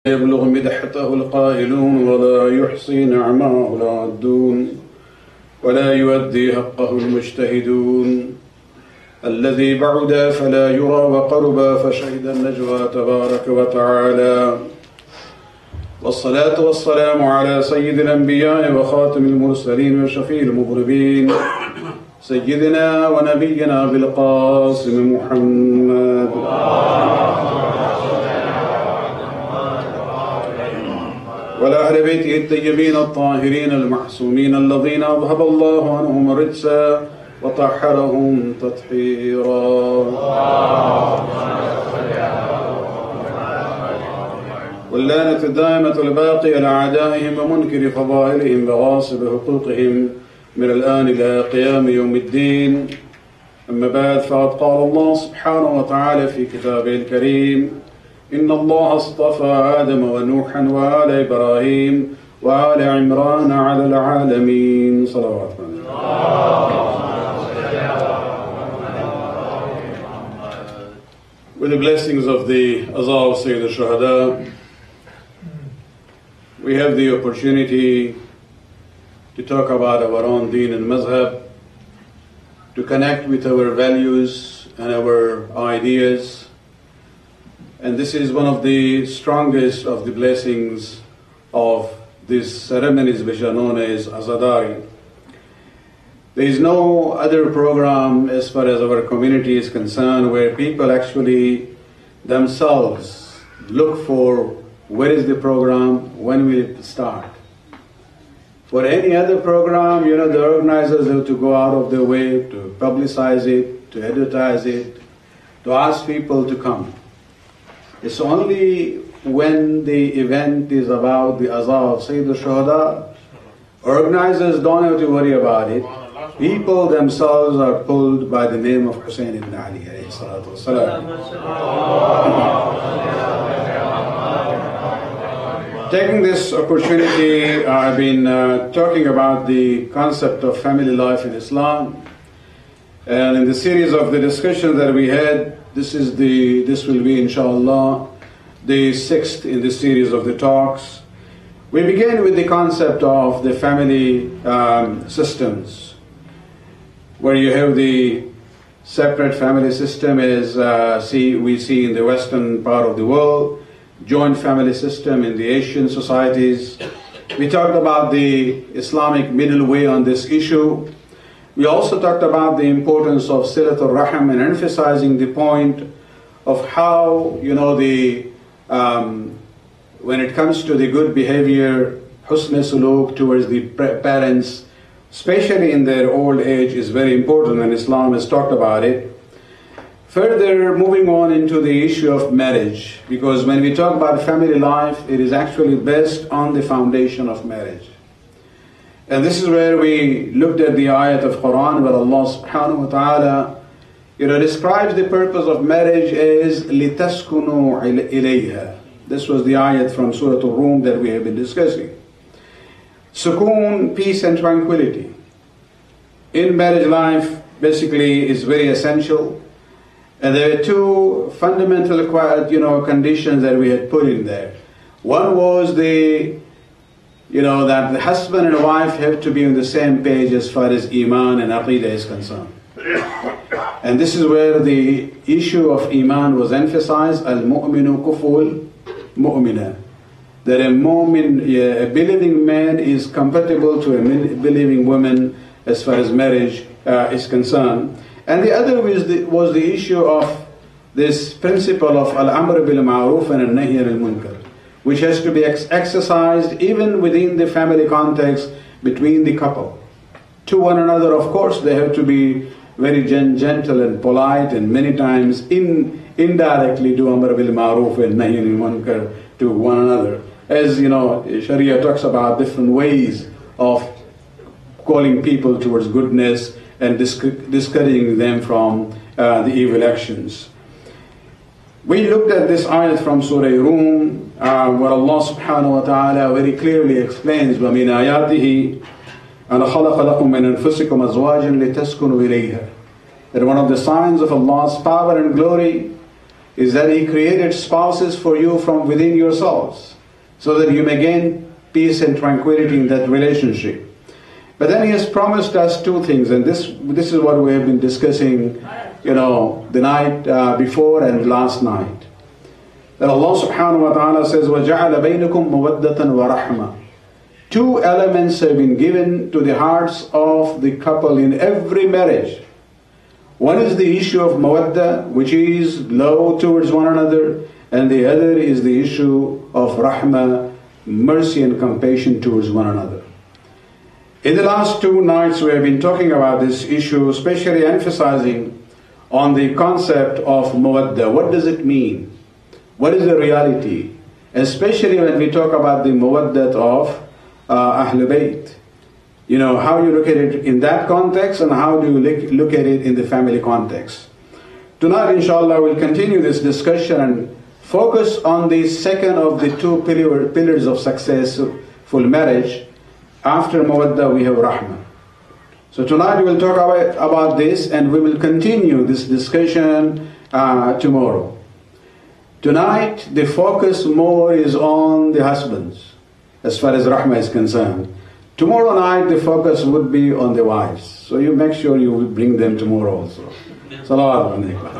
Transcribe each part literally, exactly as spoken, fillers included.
يبلغ مدحته القائلون ولا يحصي نعماه العادون ولا يؤدي حقه المجتهدون الذي بعد فلا يرى وقرب فشهد النجوى تبارك وتعالى. والصلاة والسلام على سيد الأنبياء وخاتم المرسلين وشفيع المذنبين سيدنا ونبينا بالقاسم محمد وعلى أهل بيته الطيبين الطاهرين المعصومين الذين أذهب الله عنهم الرجس وطهرهم تطهيرا. واللعنة الدائمة الباقية لأعدائهم ومنكر فضائلهم وغاصب حقوقهم من الآن إلى قيام يوم الدين. أما بعد، فقد قال الله سبحانه وتعالى في كتابه الكريم: إن الله اصطفى آدم ونوحا وآل إبراهيم وآل عمران على العالمين. صلوات الله. With the blessings of the Azal Sayyid al-Shuhada, we have the opportunity to talk about our own deen and mazhab, to connect with our values and our ideas. And this is one of the strongest of the blessings of these ceremonies which are known as Azadari. There is no other program as far as our community is concerned where people actually themselves look for where is the program, when will it start. For any other program, you know, the organizers have to go out of their way to publicize it, to advertise it, to ask people to come. It's only when the event is about the Azal of Sayyid al-Shuhada, organizers don't have to worry about it. People themselves are pulled by the name of Hussein ibn Ali alayhi salatu wasalam. Taking this opportunity, I've been uh, talking about the concept of family life in Islam. And in the series of the discussions that we had, this is the this will be inshallah the sixth in the series of the talks. We began with the concept of the family um, systems, where you have the separate family system as uh, see we see in the western part of the world, joint family system in the Asian societies. We talked about the Islamic middle way on this issue. We also talked about the importance of Silatul Rahim and emphasizing the point of how, you know, the um, when it comes to the good behavior, husn suluk towards the parents, especially in their old age, is very important, and Islam has talked about it. Further, moving on into the issue of marriage, because when we talk about family life, it is actually based on the foundation of marriage. And this is where we looked at the ayat of Quran where Allah subhanahu wa ta'ala, you know, describes the purpose of marriage as لِتَسْكُنُوا إِلَيْهَا. This was the ayat from Surah Al-Rum that we have been discussing. Sukoon, peace and tranquility in marriage life basically is very essential. And there are two fundamental, you know, conditions that we had put in there. One was the You know, that the husband and wife have to be on the same page as far as Iman and Aqidah is concerned. And this is where the issue of Iman was emphasized, Al-Mu'minu Kuful Mu'mina. That a mu'min, a believing man is compatible to a believing woman as far as marriage uh, is concerned. And the other was the, was the issue of this principle of Al-Amr bil-Ma'ruf and Al-Nahy al-Munkar, which has to be ex exercised even within the family context between the couple. To one another, of course, they have to be very gen gentle and polite, and many times in indirectly do amr bil ma'ruf and nahy anil munkar to one another. As you know, Sharia talks about different ways of calling people towards goodness and disc discouraging them from uh, the evil actions. We looked at this ayat from Surah Rum, uh, where Allah subhanahu wa ta'ala very clearly explains, وَمِنْ آيَاتِهِ أَنَ خَلَقَ لَكُم مِّنْ أَنفُسِكُمْ أَزْوَاجًا لِتَسْكُنُوا إِلَيْهَا. That one of the signs of Allah's power and glory is that He created spouses for you from within yourselves, so that you may gain peace and tranquility in that relationship. But then He has promised us two things, and this this is what we have been discussing, you know, the night uh, before and last night. That Allah subhanahu wa ta'ala says, وَجَعَلَ بَيْنَكُمْ مَوَدَّةً وَرَحْمَةً. Two elements have been given to the hearts of the couple in every marriage. One is the issue of mawadda, which is love towards one another, and the other is the issue of rahmah, mercy and compassion towards one another. In the last two nights we have been talking about this issue, especially emphasizing on the concept of mawadda. What does it mean? What is the reality? Especially when we talk about the mawaddat of uh, Ahlul Bayt. You know, how you look at it in that context and how do you look, look at it in the family context. Tonight, inshallah, we'll continue this discussion and focus on the second of the two pillar, pillars of successful marriage. After mawadda, we have rahmah. So tonight we'll talk about, about this, and we will continue this discussion uh, tomorrow. Tonight, the focus more is on the husbands, as far as rahmah is concerned. Tomorrow night, the focus would be on the wives. So you make sure you will bring them tomorrow also. Salawat alaykum.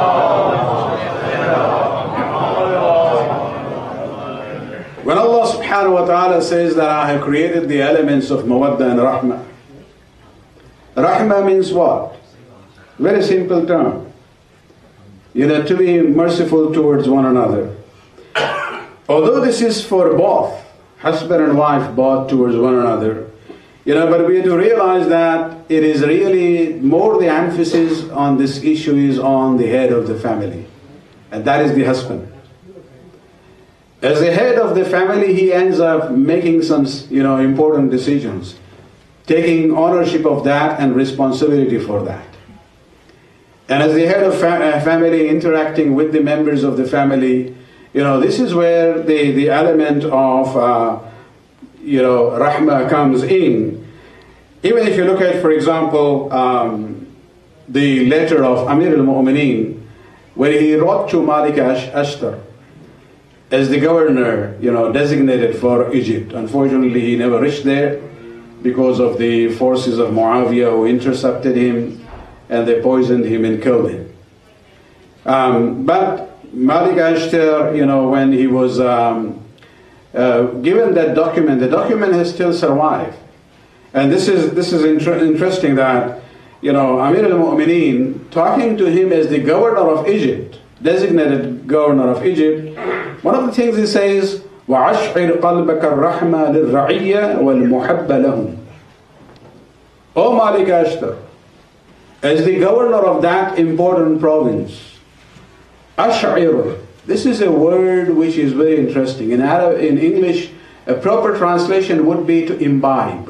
When Allah subhanahu wa ta'ala says that I have created the elements of mawadda and rahmah, rahmah means what? Very simple term. You know, to be merciful towards one another. Although this is for both, husband and wife both towards one another, you know, but we have to realize that it is really more the emphasis on this issue is on the head of the family, and that is the husband. As the head of the family, he ends up making some, you know, important decisions, taking ownership of that and responsibility for that. And as the head of fa- family, interacting with the members of the family, you know, this is where the, the element of, uh, you know, rahmah comes in. Even if you look at, for example, um, the letter of Amir al-Mu'mineen, where he wrote to Malik Ashtar as the governor, you know, designated for Egypt. Unfortunately, he never reached there because of the forces of Muawiyah who intercepted him, and they poisoned him and killed him. Um, but Malik Ashtar, you know, when he was um, uh, given that document, the document has still survived. And this is this is inter- interesting that, you know, Amir al-Mu'mineen, talking to him as the governor of Egypt, designated governor of Egypt, one of the things he says, وَعَشْعِرْ قَلْبَكَ الرَّحْمَةِ لِلرَّعِيَّةِ وَالْمُحَبَّ لَهُمْ. O Malik Ashtar, as the governor of that important province, ash'ir, this is a word which is very interesting. In Arab, in English, a proper translation would be to imbibe.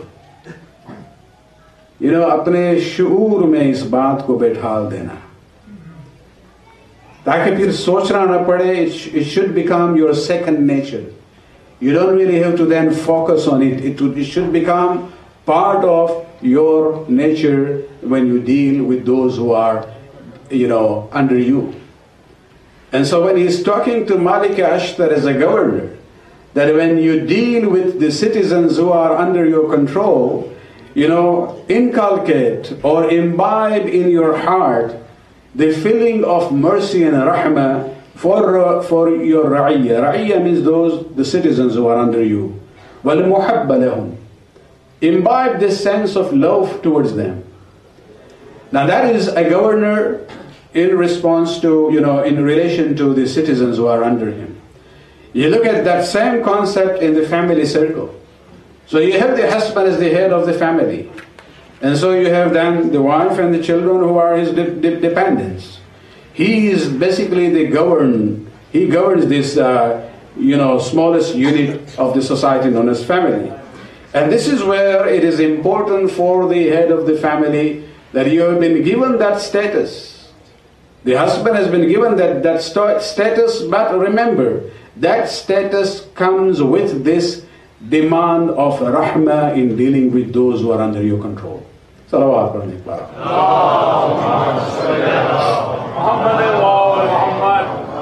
You know, अपने शऊर में इस बात को बैठाल देना, ताकि फिर सोचना न पड़े. It should become your second nature. You don't really have to then focus on it. It, it should become part of your nature when you deal with those who are, you know, under you. And so when he's talking to Malik Ashtar as a governor, that when you deal with the citizens who are under your control, you know, inculcate or imbibe in your heart the feeling of mercy and rahmah for, uh, for your ra'iyya. Ra'iyya means those, the citizens who are under you. وَالْمُحَبَّ لَهُمْ. Imbibe this sense of love towards them. Now that is a governor in response to, you know, in relation to the citizens who are under him. You look at that same concept in the family circle. So you have the husband as the head of the family. And so you have then the wife and the children who are his de- de- dependents. He is basically the govern, he governs this, uh, you know, smallest unit of the society known as family. And this is where it is important for the head of the family that you have been given that status. The husband has been given that, that st- status, but remember, that status comes with this demand of rahmah in dealing with those who are under your control. Salawat alaykum.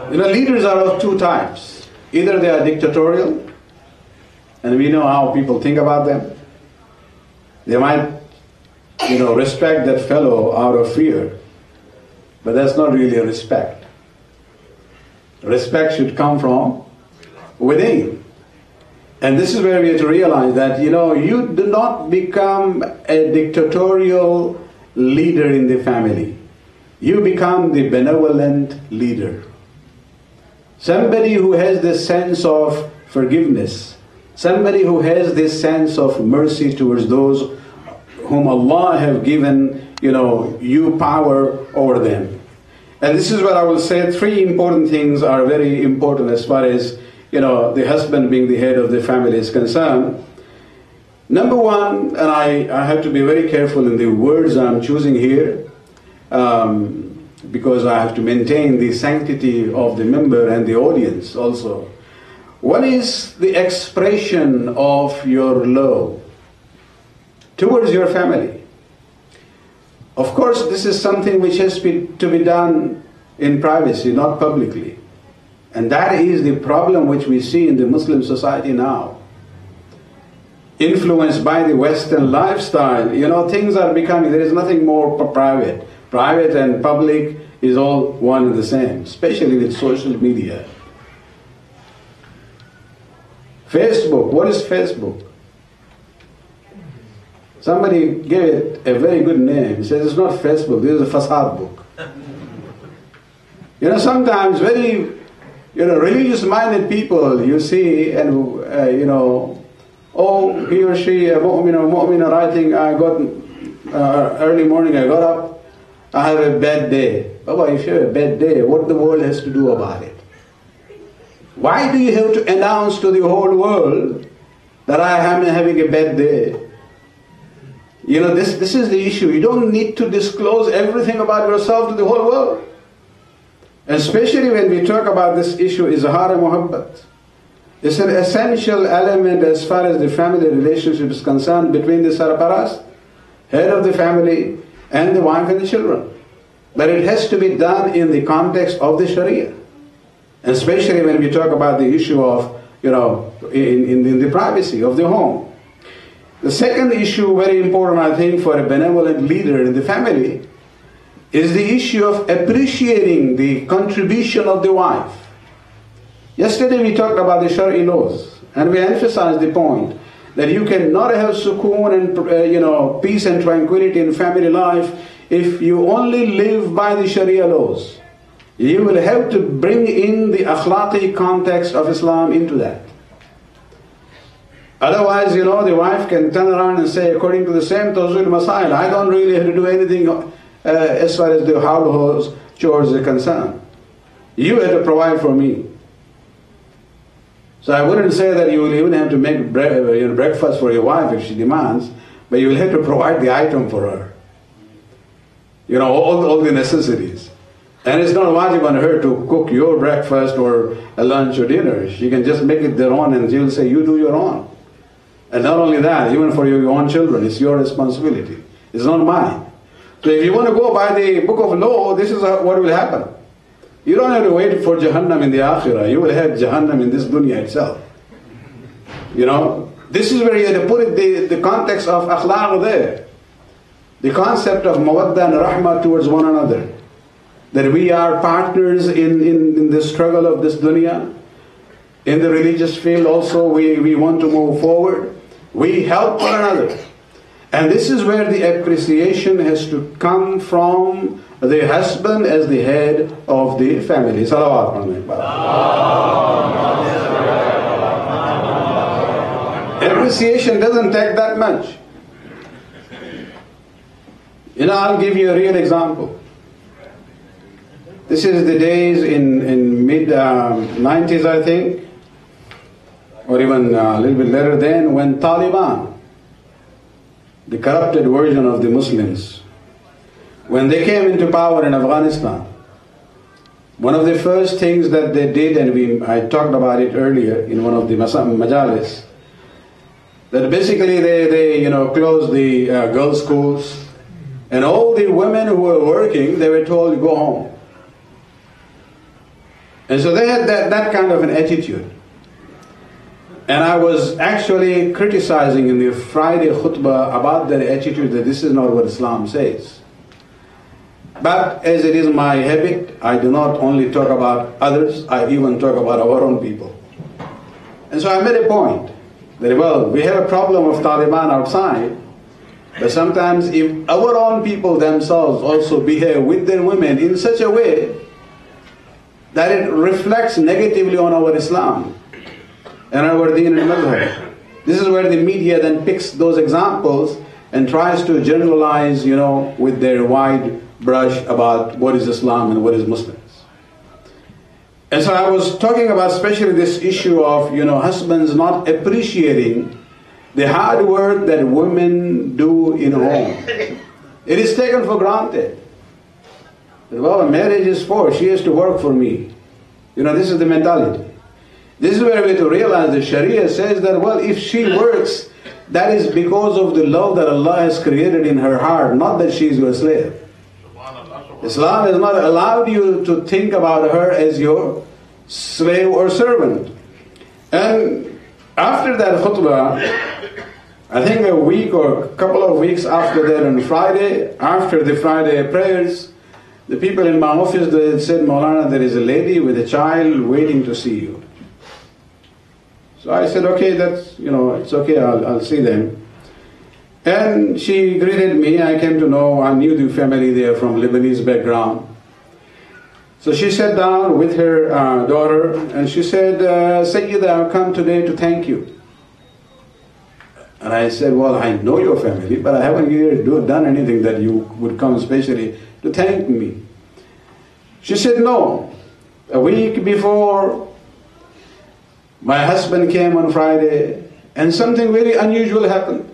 You know, leaders are of two types. Either they are dictatorial, and we know how people think about them. They might, you know, respect that fellow out of fear, but that's not really a respect. Respect should come from within. And this is where we have to realize that, you know, you do not become a dictatorial leader in the family. You become the benevolent leader. Somebody who has this sense of forgiveness. Somebody who has this sense of mercy towards those whom Allah have given, you know, you power over them. And this is what I will say, three important things are very important as far as, you know, the husband being the head of the family is concerned. Number one, and I, I have to be very careful in the words I'm choosing here, um, because I have to maintain the sanctity of the member and the audience also. One is the expression of your love towards your family. Of course, this is something which has be, to be done in privacy, not publicly. And that is the problem which we see in the Muslim society now. Influenced by the Western lifestyle, you know, things are becoming, there is nothing more private. Private and public is all one and the same, especially with social media. Facebook, what is Facebook? Somebody gave it a very good name. He says it's not Facebook, this is a facade book. You know, sometimes very, you know, religious-minded people you see, and uh, you know, oh, he or she, a mu'min or mu'mina writing, I got, uh, early morning I got up, I have a bad day. Baba, if you have a bad day, what the world has to do about it? Why do you have to announce to the whole world that I am having a bad day? You know, this, this is the issue. You don't need to disclose everything about yourself to the whole world. Especially when we talk about this issue, izhar muhabbat. It's an essential element as far as the family relationship is concerned between the sarparast, head of the family, and the wife and the children. But it has to be done in the context of the Sharia. Especially when we talk about the issue of, you know, in, in, in the privacy of the home. The second issue, very important I think for a benevolent leader in the family, is the issue of appreciating the contribution of the wife. Yesterday we talked about the Shari'i laws, and we emphasized the point that you cannot have sukoon and uh, you know, peace and tranquility in family life if you only live by the Sharia laws. You will have to bring in the akhlaqi context of Islam into that. Otherwise, you know, the wife can turn around and say, according to the same Tawzul Masail, I don't really have to do anything uh, as far as the household chores are concerned. You have to provide for me. So I wouldn't say that you will even have to make bre you know, breakfast for your wife if she demands, but you will have to provide the item for her. You know, all, all the necessities. And it's not wajib on her to cook your breakfast or a lunch or dinner. She can just make it their own, and she will say, you do your own. And not only that, even for your own children, it's your responsibility. It's not mine. So if you want to go by the book of law, this is what will happen. You don't have to wait for Jahannam in the Akhirah. You will have Jahannam in this dunya itself. You know, this is where you have to put it, the, the context of akhlaq there. The concept of mawadda and rahmah towards one another. That we are partners in, in, in the struggle of this dunya. In the religious field also, we, we want to move forward. We help one another. And this is where the appreciation has to come from the husband as the head of the family. Salawat. Appreciation doesn't take that much. You know, I'll give you a real example. This is the days in, in mid nineties, I think, or even a little bit later then, when Taliban, the corrupted version of the Muslims, when they came into power in Afghanistan, one of the first things that they did, and we I talked about it earlier in one of the majalis, that basically they, they you know, closed the uh, girls' schools, and all the women who were working, they were told, go home. And so they had that, that kind of an attitude. And I was actually criticizing in the Friday khutbah about their attitude that this is not what Islam says. But as it is my habit, I do not only talk about others, I even talk about our own people. And so I made a point that, well, we have a problem of Taliban outside, but sometimes if our own people themselves also behave with their women in such a way that it reflects negatively on our Islam and our deen and madhab. This is where the media then picks those examples and tries to generalize, you know, with their wide brush about what is Islam and what is Muslims. And so I was talking about especially this issue of, you know, husbands not appreciating the hard work that women do in home. It is taken for granted. Well, marriage is for, she has to work for me. You know, this is the mentality. This is where we have to realize the Sharia says that, well, if she works, that is because of the love that Allah has created in her heart, not that she is your slave. Islam has not allowed you to think about her as your slave or servant. And after that khutbah, I think a week or a couple of weeks after that, on Friday, after the Friday prayers, the people in my office, they said, Maulana, there is a lady with a child waiting to see you. So I said, okay, that's, you know, it's okay, I'll, I'll see them. And she greeted me. I came to know, I knew the family there from Lebanese background. So she sat down with her uh, daughter and she said, uh, Sayyida, I've come today to thank you. And I said, well, I know your family, but I haven't really done anything that you would come especially to thank me. She said, no. A week before, my husband came on Friday and something very unusual happened.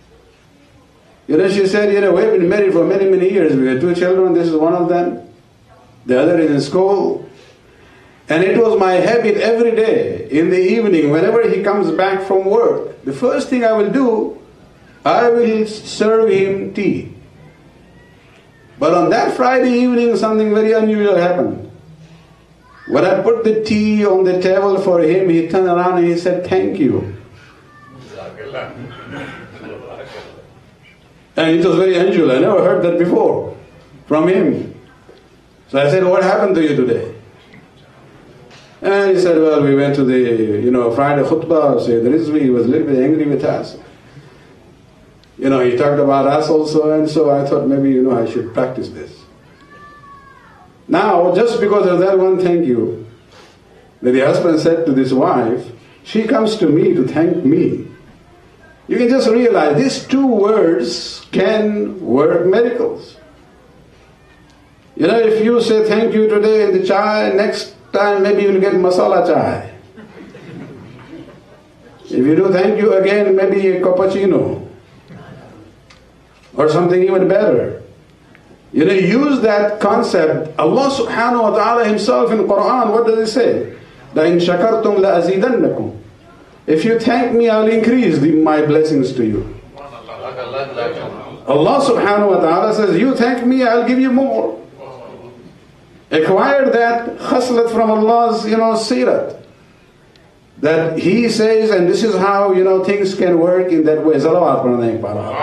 You know, she said, you know, we've been married for many, many years. We have two children. This is one of them. The other is in school. And it was my habit every day in the evening, whenever he comes back from work, the first thing I will do, I will serve him tea. But on that Friday evening, something very unusual happened. When I put the tea on the table for him, he turned around and he said, thank you. And it was very unusual. I never heard that before from him. So I said, what happened to you today? And he said, well, we went to the, you know, Friday khutbah. So the Rizvi, he was a little bit angry with us. You know, he talked about us also, and so I thought maybe, you know, I should practice this. Now, just because of that one thank you, that the husband said to this wife, she comes to me to thank me. You can just realize these two words can work miracles. You know, if you say thank you today in the chai, next time maybe you'll get masala chai. If you do thank you again, maybe a cappuccino. Or something even better. You know, use that concept. Allah subhanahu wa ta'ala himself in the Quran, what does he say? لَإِن شَكَرْتُمْ لَأَزِيدَنَّكُمْ. If you thank me, I'll increase the, my blessings to you. Allah subhanahu wa ta'ala says, you thank me, I'll give you more. Acquire that khaslat from Allah's, you know, sirat. That He says, and this is how, you know, things can work in that way. Salawat pranay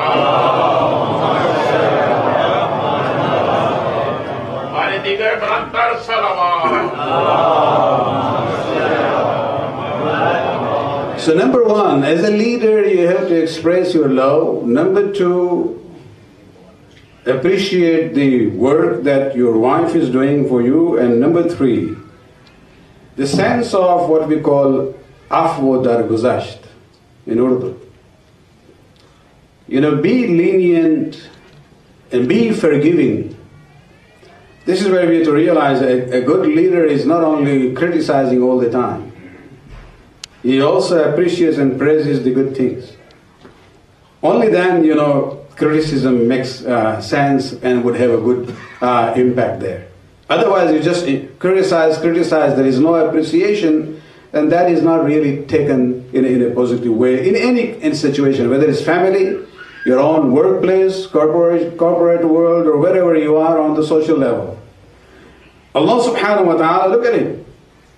So number one, as a leader, you have to express your love. Number two, appreciate the work that your wife is doing for you. And number three, the sense of what we call afwo dar guzasht in Urdu. You know, be lenient and be forgiving. This is where we have to realize a, a good leader is not only criticizing all the time. He also appreciates and praises the good things. Only then, you know, criticism makes uh, sense and would have a good uh, impact there. Otherwise, you just criticize, criticize, there is no appreciation, and that is not really taken in a, in a positive way in any in situation, whether it's family, your own workplace, corporate, corporate world, or wherever you are on the social level. Allah subhanahu wa ta'ala, look at him.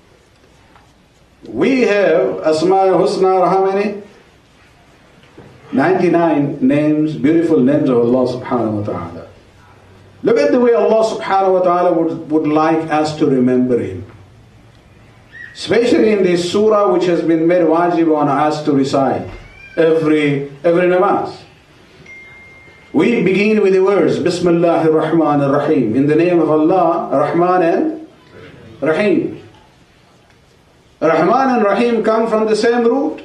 We have Asma Husna, how many? ninety-nine names, beautiful names of Allah subhanahu wa ta'ala. Look at the way Allah subhanahu wa ta'ala would, would like us to remember Him. Especially in this surah which has been made wajib on us to recite every, every namaz. We begin with the words, Bismillahir Rahmanir Rahim. In the name of Allah, Rahman and Rahim. Rahman and Rahim come from the same root.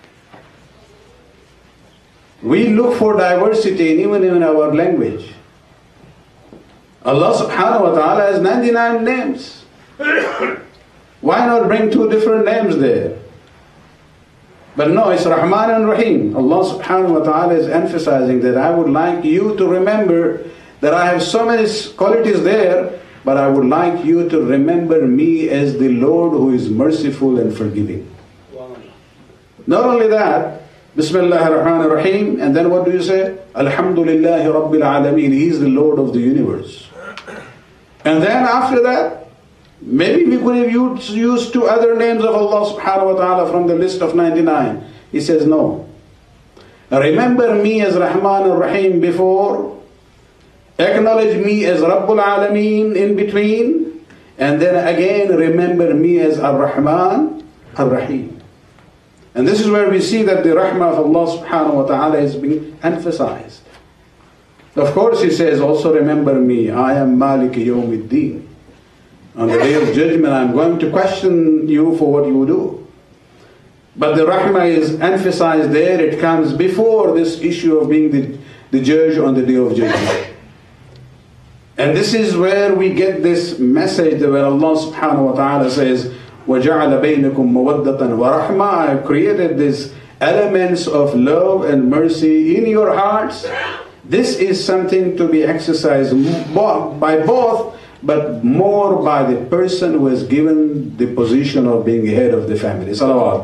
We look for diversity even in our language. Allah subhanahu wa ta'ala has ninety-nine names. Why not bring two different names there? But no, it's Rahman and Rahim. Allah subhanahu wa ta'ala is emphasizing that I would like you to remember that I have so many qualities there, but I would like you to remember me as the Lord who is merciful and forgiving. Not only that, Bismillahir Rahmanir Rahim, and then what do you say? Alhamdulillahi Rabbil Alameen. He is the Lord of the universe. And then after that, maybe we could have used, used two other names of Allah subhanahu wa ta'ala from the list of ninety-nine. He says no. Remember me as Rahman ar-Rahim before, acknowledge me as Rabbul Alameen in between, and then again remember me as Ar-Rahman Ar-Rahim. And this is where we see that the rahmah of Allah subhanahu wa ta'ala is being emphasized. Of course He says also remember me, I am Malik Yawmiddin. On the day of judgment I am going to question you for what you do. But the rahmah is emphasized there, it comes before this issue of being the, the judge on the day of judgment. And this is where we get this message where Allah subhanahu wa ta'ala says, وَجَعَلَ بَيْنَكُمْ مَوَدَّةً وَرَحْمَةً I have created these elements of love and mercy in your hearts. This is something to be exercised by both, but more by the person who has given the position of being head of the family. Salawat.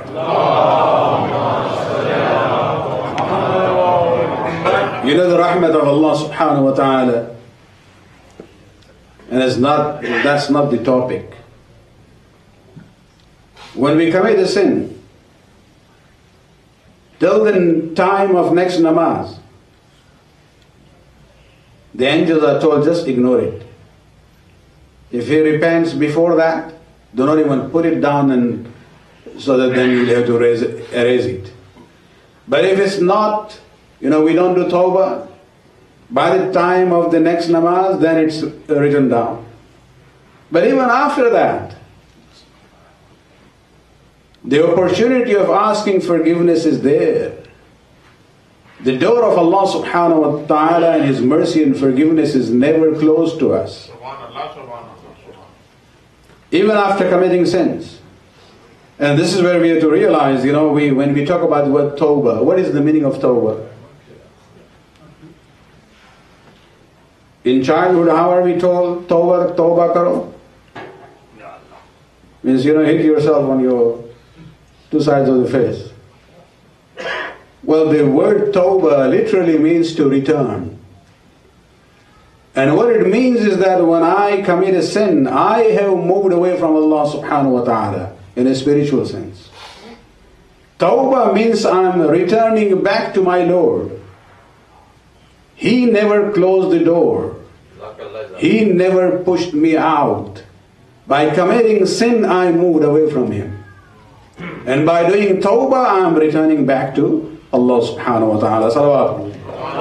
You know the rahmat of Allah subhanahu wa ta'ala, and it's not, that's not the topic. When we commit a sin, till the time of next namaz, the angels are told just ignore it. If he repents before that, do not even put it down, and so that then you'll have to erase it, erase it. But if it's not, you know, we don't do tawbah, by the time of the next namaz, then it's written down. But even after that, the opportunity of asking forgiveness is there. The door of Allah subhanahu wa ta'ala and His mercy and forgiveness is never closed to us. Even after committing sins. And this is where we have to realize, you know, we when we talk about the word tawbah, what is the meaning of tawbah? In childhood, how are we told? Tawbah, tawbah karo? Means, you know, hit yourself on your two sides of the face. Well, the word tawbah literally means to return. And what it means is that when I commit a sin, I have moved away from Allah subhanahu wa ta'ala in a spiritual sense. Tawbah means I'm returning back to my Lord. He never closed the door. He never pushed me out. By committing sin, I moved away from Him. And by doing tawbah, I am returning back to Allah subhanahu wa ta'ala. Salawat.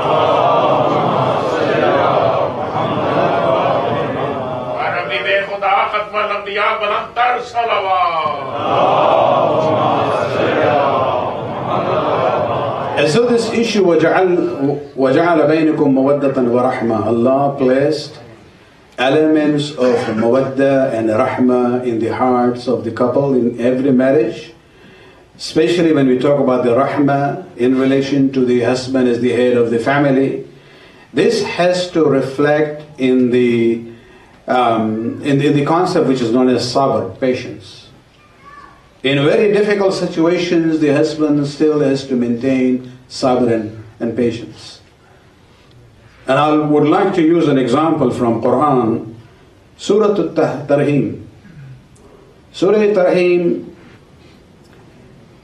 And so this issue, وَجَعَلَ بَيْنِكُمْ مَوَدَّةً وَرَحْمَةً, Allah placed elements of mawadda and rahmah in the hearts of the couple in every marriage, especially when we talk about the rahmah in relation to the husband as the head of the family. This has to reflect in the um, in, the, in the concept which is known as sabr, patience. In very difficult situations, the husband still has to maintain sabr and, and patience. And I would like to use an example from Quran, Surah At-Tarhim. Surah At-Tarhim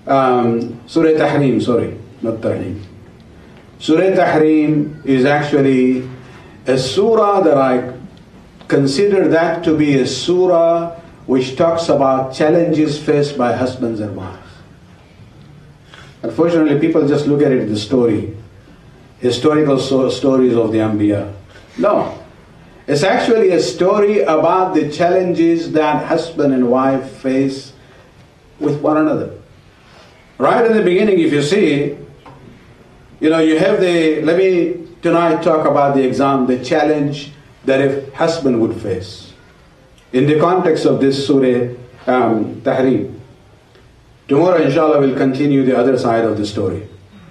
um, Surah Tahrim, sorry, not Tahrim. Surah Tahrim is actually a surah that I consider that to be a surah which talks about challenges faced by husbands and wives. Unfortunately, people just look at it as a story, historical so- stories of the Anbiya. No, it's actually a story about the challenges that husband and wife face with one another. Right in the beginning, if you see, you know, you have the, let me tonight talk about the exam, the challenge that a husband would face in the context of this Surah um, Tahrim. Tomorrow, inshallah, we'll continue the other side of the story.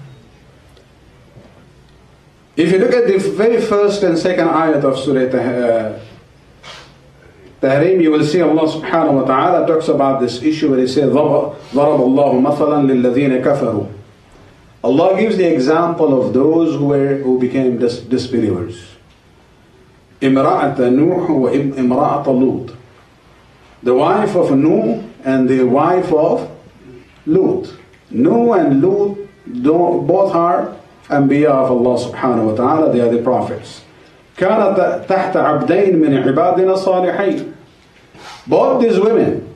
If you look at the very first and second ayat of Surah uh, Tahrim, you will see Allah subhanahu wa ta'ala talks about this issue where He says, ضَرَبَ اللَّهُ مَثَلًا لِلَّذِينَ كَفَرُوا. Allah gives the example of those who were who became dis- disbelievers. إِمْرَأَةَ نُوحُ وَإِمْرَأَةَ لُوطٍ. The wife of Nuh and the wife of Lut. Nuh and Lut both are Anbiya of Allah subhanahu wa ta'ala, they are the prophets. كانت تحت عبدين من عبادنا صالحين. Both these women,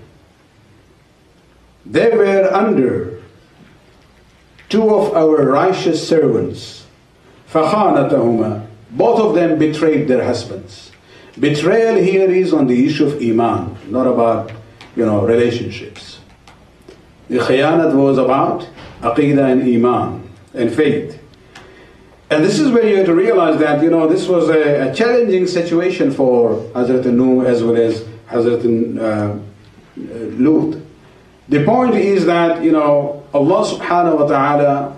they were under two of our righteous servants. فخانتهما. Both of them betrayed their husbands. Betrayal here is on the issue of Iman, not about, you know, relationships. The khiyanat was about Aqidah and Iman and faith. And this is where you have to realize that, you know, this was a, a challenging situation for Hazrat Nuh as well as Hazrat uh, Lut. The point is that, you know, Allah subhanahu wa ta'ala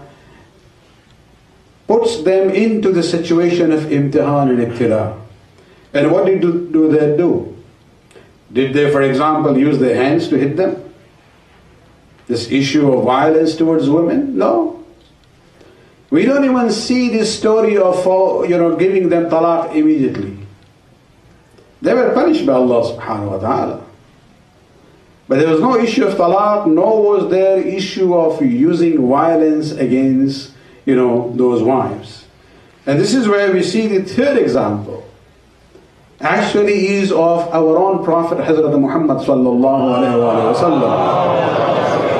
puts them into the situation of imtihan and ibtila. And what did do, do they do? Did they, for example, use their hands to hit them? This issue of violence towards women? No. We don't even see this story of, you know, giving them talaq immediately. They were punished by Allah subhanahu wa ta'ala. But there was no issue of talaq, nor was there issue of using violence against, you know, those wives. And this is where we see the third example. Actually is of our own Prophet Hazrat Muhammad sallallahu alayhi wa sallam.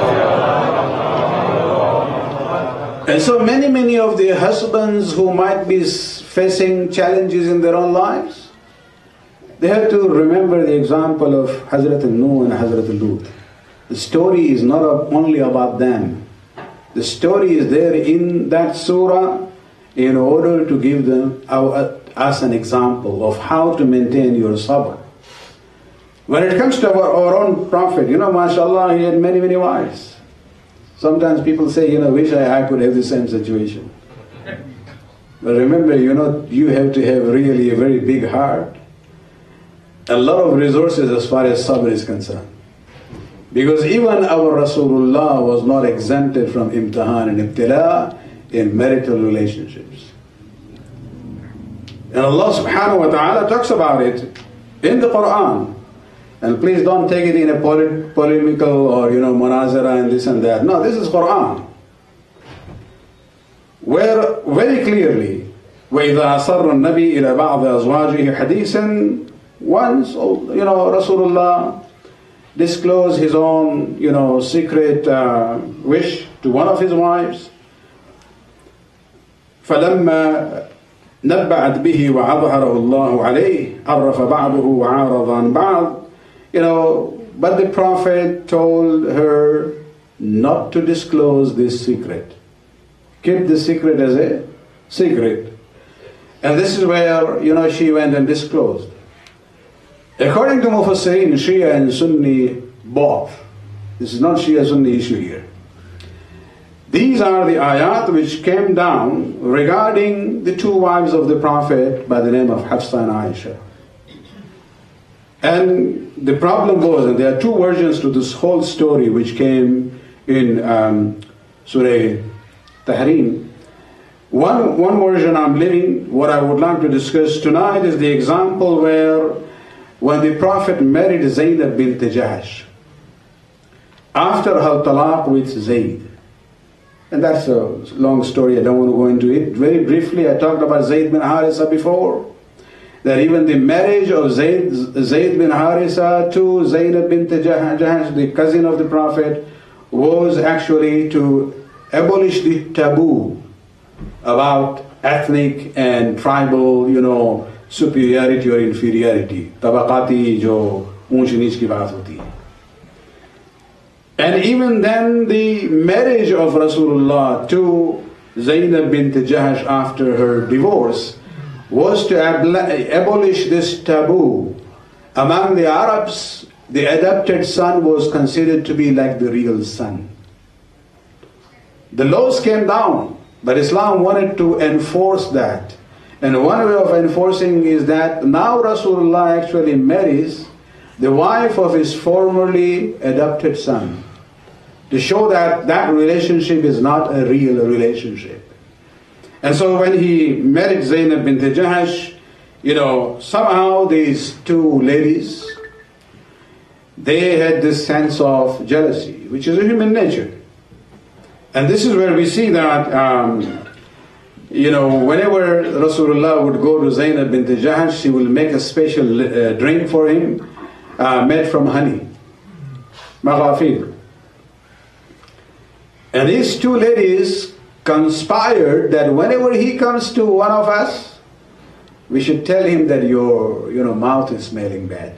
And so many, many of the husbands who might be facing challenges in their own lives, they have to remember the example of Hazrat Nuh and Hazrat Lut. The story is not only about them. The story is there in that surah in order to give them our, us an example of how to maintain your sabr. When it comes to our, our own Prophet, you know, mashallah, he had many, many wives. Sometimes people say, you know, wish I, I could have the same situation. But remember, you know, you have to have really a very big heart, a lot of resources as far as sabr is concerned. Because even our Rasulullah was not exempted from imtihan and ibtila in marital relationships. And Allah subhanahu wa ta'ala talks about it in the Quran. And please don't take it in a polit- polemical or, you know, munazara and this and that. No, this is Quran. Where very clearly, وَإِذَا أَصَرَّ النَّبِي إِلَى بَعْضِ أَزْوَاجِهِ حَدِيثًا. Once, you know, Rasulullah disclosed his own, you know, secret uh, wish to one of his wives. فَلَمَّا نَبَّعَتْ بِهِ وَعَظْهَرَهُ اللَّهُ عَلَيْهِ عَرَّفَ بَعْضُهُ وَعَارَضَ عَنْ بَعْضٍ. You know, but the Prophet told her not to disclose this secret. Keep the secret as a secret. And this is where, you know, she went and disclosed. According to Mufassirin, Shia and Sunni both. This is not Shia Sunni issue here. These are the ayat which came down regarding the two wives of the Prophet by the name of Hafsa and Aisha. And the problem was, and there are two versions to this whole story which came in um, Surah Tahrim. One, one version I'm leaving, what I would like to discuss tonight is the example where when the Prophet married Zainab bint Jahsh. after her talaq with Zayd. And that's a long story, I don't want to go into it. Very briefly, I talked about Zayd bin Harisa before, that even the marriage of Zayd, Zayd bin Harisa to Zaynab bint Jahash, the cousin of the Prophet, was actually to abolish the taboo about ethnic and tribal, you know, superiority or inferiority. Tabaqati jo unch neech ki baat hoti hai. And even then, the marriage of Rasulullah to Zaynab bint Jahash after her divorce was to abolish this taboo. Among the Arabs, the adopted son was considered to be like the real son. The laws came down, but Islam wanted to enforce that. And one way of enforcing is that now Rasulullah actually marries the wife of his formerly adopted son, to show that that relationship is not a real relationship. And so when he married Zaynab bint Jahash, you know, somehow these two ladies, they had this sense of jealousy, which is a human nature. And this is where we see that, um, you know, whenever Rasulullah would go to Zaynab bint Jahash, she will make a special uh, drink for him, uh, made from honey, maghafir. And these two ladies conspired that whenever he comes to one of us, we should tell him that your, you know, mouth is smelling bad.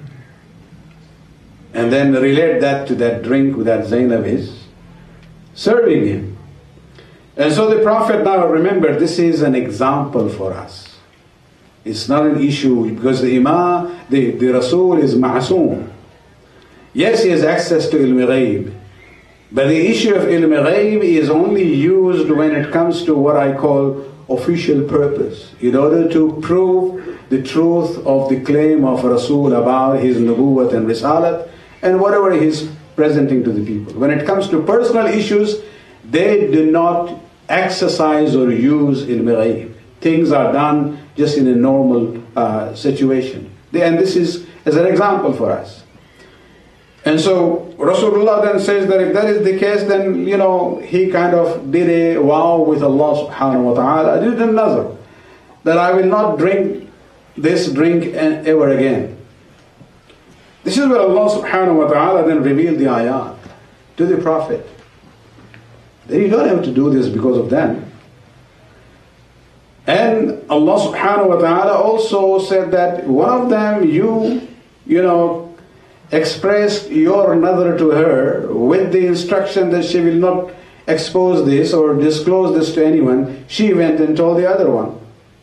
And then relate that to that drink that Zainab is serving him. And so the Prophet, now remember, this is an example for us. It's not an issue because the Imam, the, the Rasul is ma'soom. Yes, he has access to ilm ghaib. But the issue of ilm ghaib is only used when it comes to what I call official purpose, in order to prove the truth of the claim of Rasul about his nubuwwat and risalat and whatever he's presenting to the people. When it comes to personal issues, they do not exercise or use ilm ghaib. Things are done just in a normal uh, situation. And this is as an example for us. And so Rasulullah then says that if that is the case, then, you know, he kind of did a vow with Allah subhanahu wa ta'ala. I did a nazar that I will not drink this drink ever again. This is where Allah subhanahu wa ta'ala then revealed the ayat to the Prophet. Then you don't have to do this because of them. And Allah subhanahu wa ta'ala also said that one of them you, you know, expressed your nazar to her with the instruction that she will not expose this or disclose this to anyone. She went and told the other one.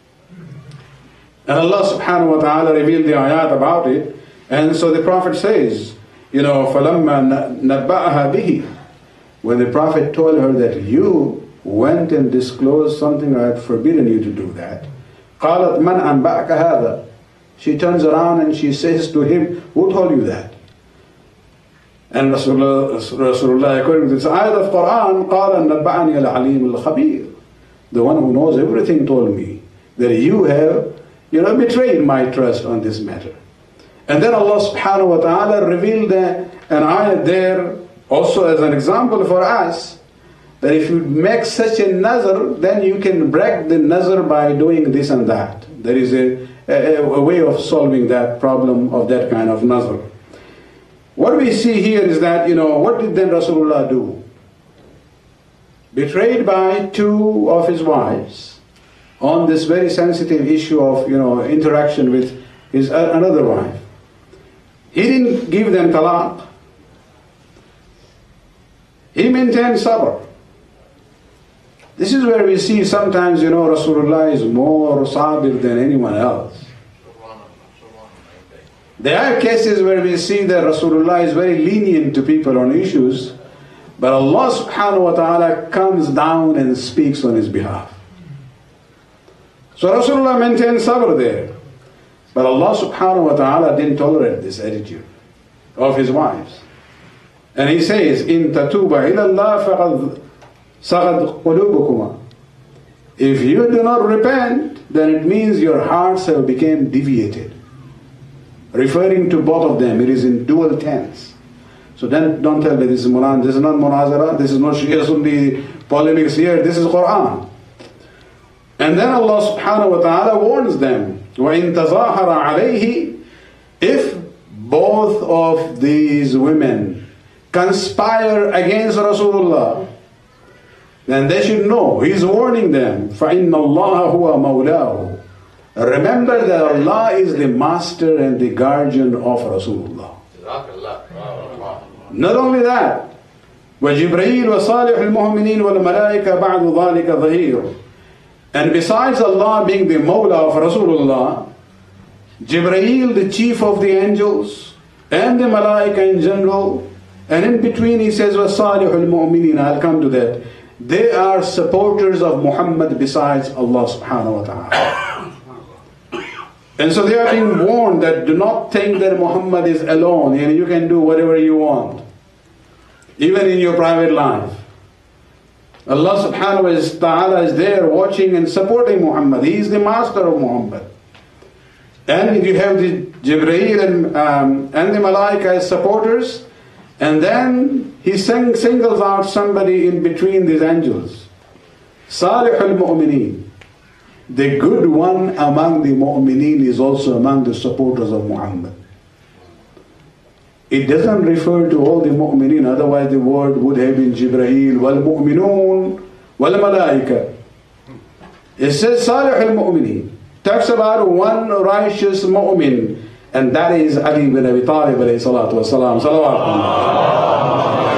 And Allah subhanahu wa ta'ala revealed the ayat about it. And so the Prophet says, you know, فَلَمَّا نَبَّأَهَا بِهِ, when the Prophet told her that you went and disclosed something, I had forbidden you to do that. قَالَتْ مَنْ أَنْبَأَكَ هَذَا, she turns around and she says to him, who told you that? And Rasulullah, Rasulullah according to this ayat of Quran, قَالَ نَبَّأَنِيَ الْعَلِيمُ الْخَبِيرُ, the one who knows everything told me that you have, you know, betrayed my trust on this matter. And then Allah subhanahu wa ta'ala revealed an ayat there also as an example for us, that if you make such a nazar, then you can break the nazar by doing this and that. There is a, a, a way of solving that problem of that kind of nazar. What we see here is that, you know, what did then Rasulullah do? Betrayed by two of his wives on this very sensitive issue of, you know, interaction with his uh, another wife. He didn't give them talaq. He maintained sabr. This is where we see sometimes, you know, Rasulullah is more sabir than anyone else. There are cases where we see that Rasulullah is very lenient to people on issues, but Allah subhanahu wa ta'ala comes down and speaks on his behalf. So Rasulullah maintained sabr there. But Allah subhanahu wa ta'ala didn't tolerate this attitude of his wives. And he says, إِن تَتُوبَ إِلَى اللَّهِ فَقَدْ سَغَدْ قُلُوبُكُمَا, if you do not repent, then it means your hearts have become deviated. Referring to both of them, it is in dual tense. So then don't tell me this is Muran, this is not Munazara, this is not Shia Sunni polemics here, this is Quran. And then Allah subhanahu wa ta'ala warns them, وَإِن تَظَاهَرَ عَلَيْهِ, if both of these women conspire against Rasulullah, then they should know, He's warning them, فَإِنَّ اللَّهَ هُوَ مَوْلَاهُ. Remember that Allah is the master and the guardian of Rasulullah. Not only that, وَجِبْرَيْلُ وَصَالِحُ الْمُؤْمِنِينَ وَالْمَلَائِكَةُ بَعْدُ ذَلِكَ ظَهِيرٌ. And besides Allah being the Mawla of Rasulullah, Jibreel, the chief of the angels, and the Malaika in general, and in between he says, وَصَالِحُ الْمُؤْمِنِينَ, I'll come to that. They are supporters of Muhammad besides Allah subhanahu wa ta'ala. And so they are being warned that do not think that Muhammad is alone and you can do whatever you want, even in your private life. Allah subhanahu wa ta'ala is there watching and supporting Muhammad. He is the master of Muhammad. And if you have the Jibreel and, um, and the Malaika as supporters, and then he sing, singles out somebody in between these angels. Salihul Mu'mineen. The good one among the Mu'mineen is also among the supporters of Muhammad. It doesn't refer to all the Mu'mineen, otherwise the word would have been Jibreel, wal Mu'minun, wal Malaika. It says Salih al Mu'mineen. Talks about one righteous Mu'min, and that is Ali bin Abi Talib alayhi salatu wa salam. Salawat.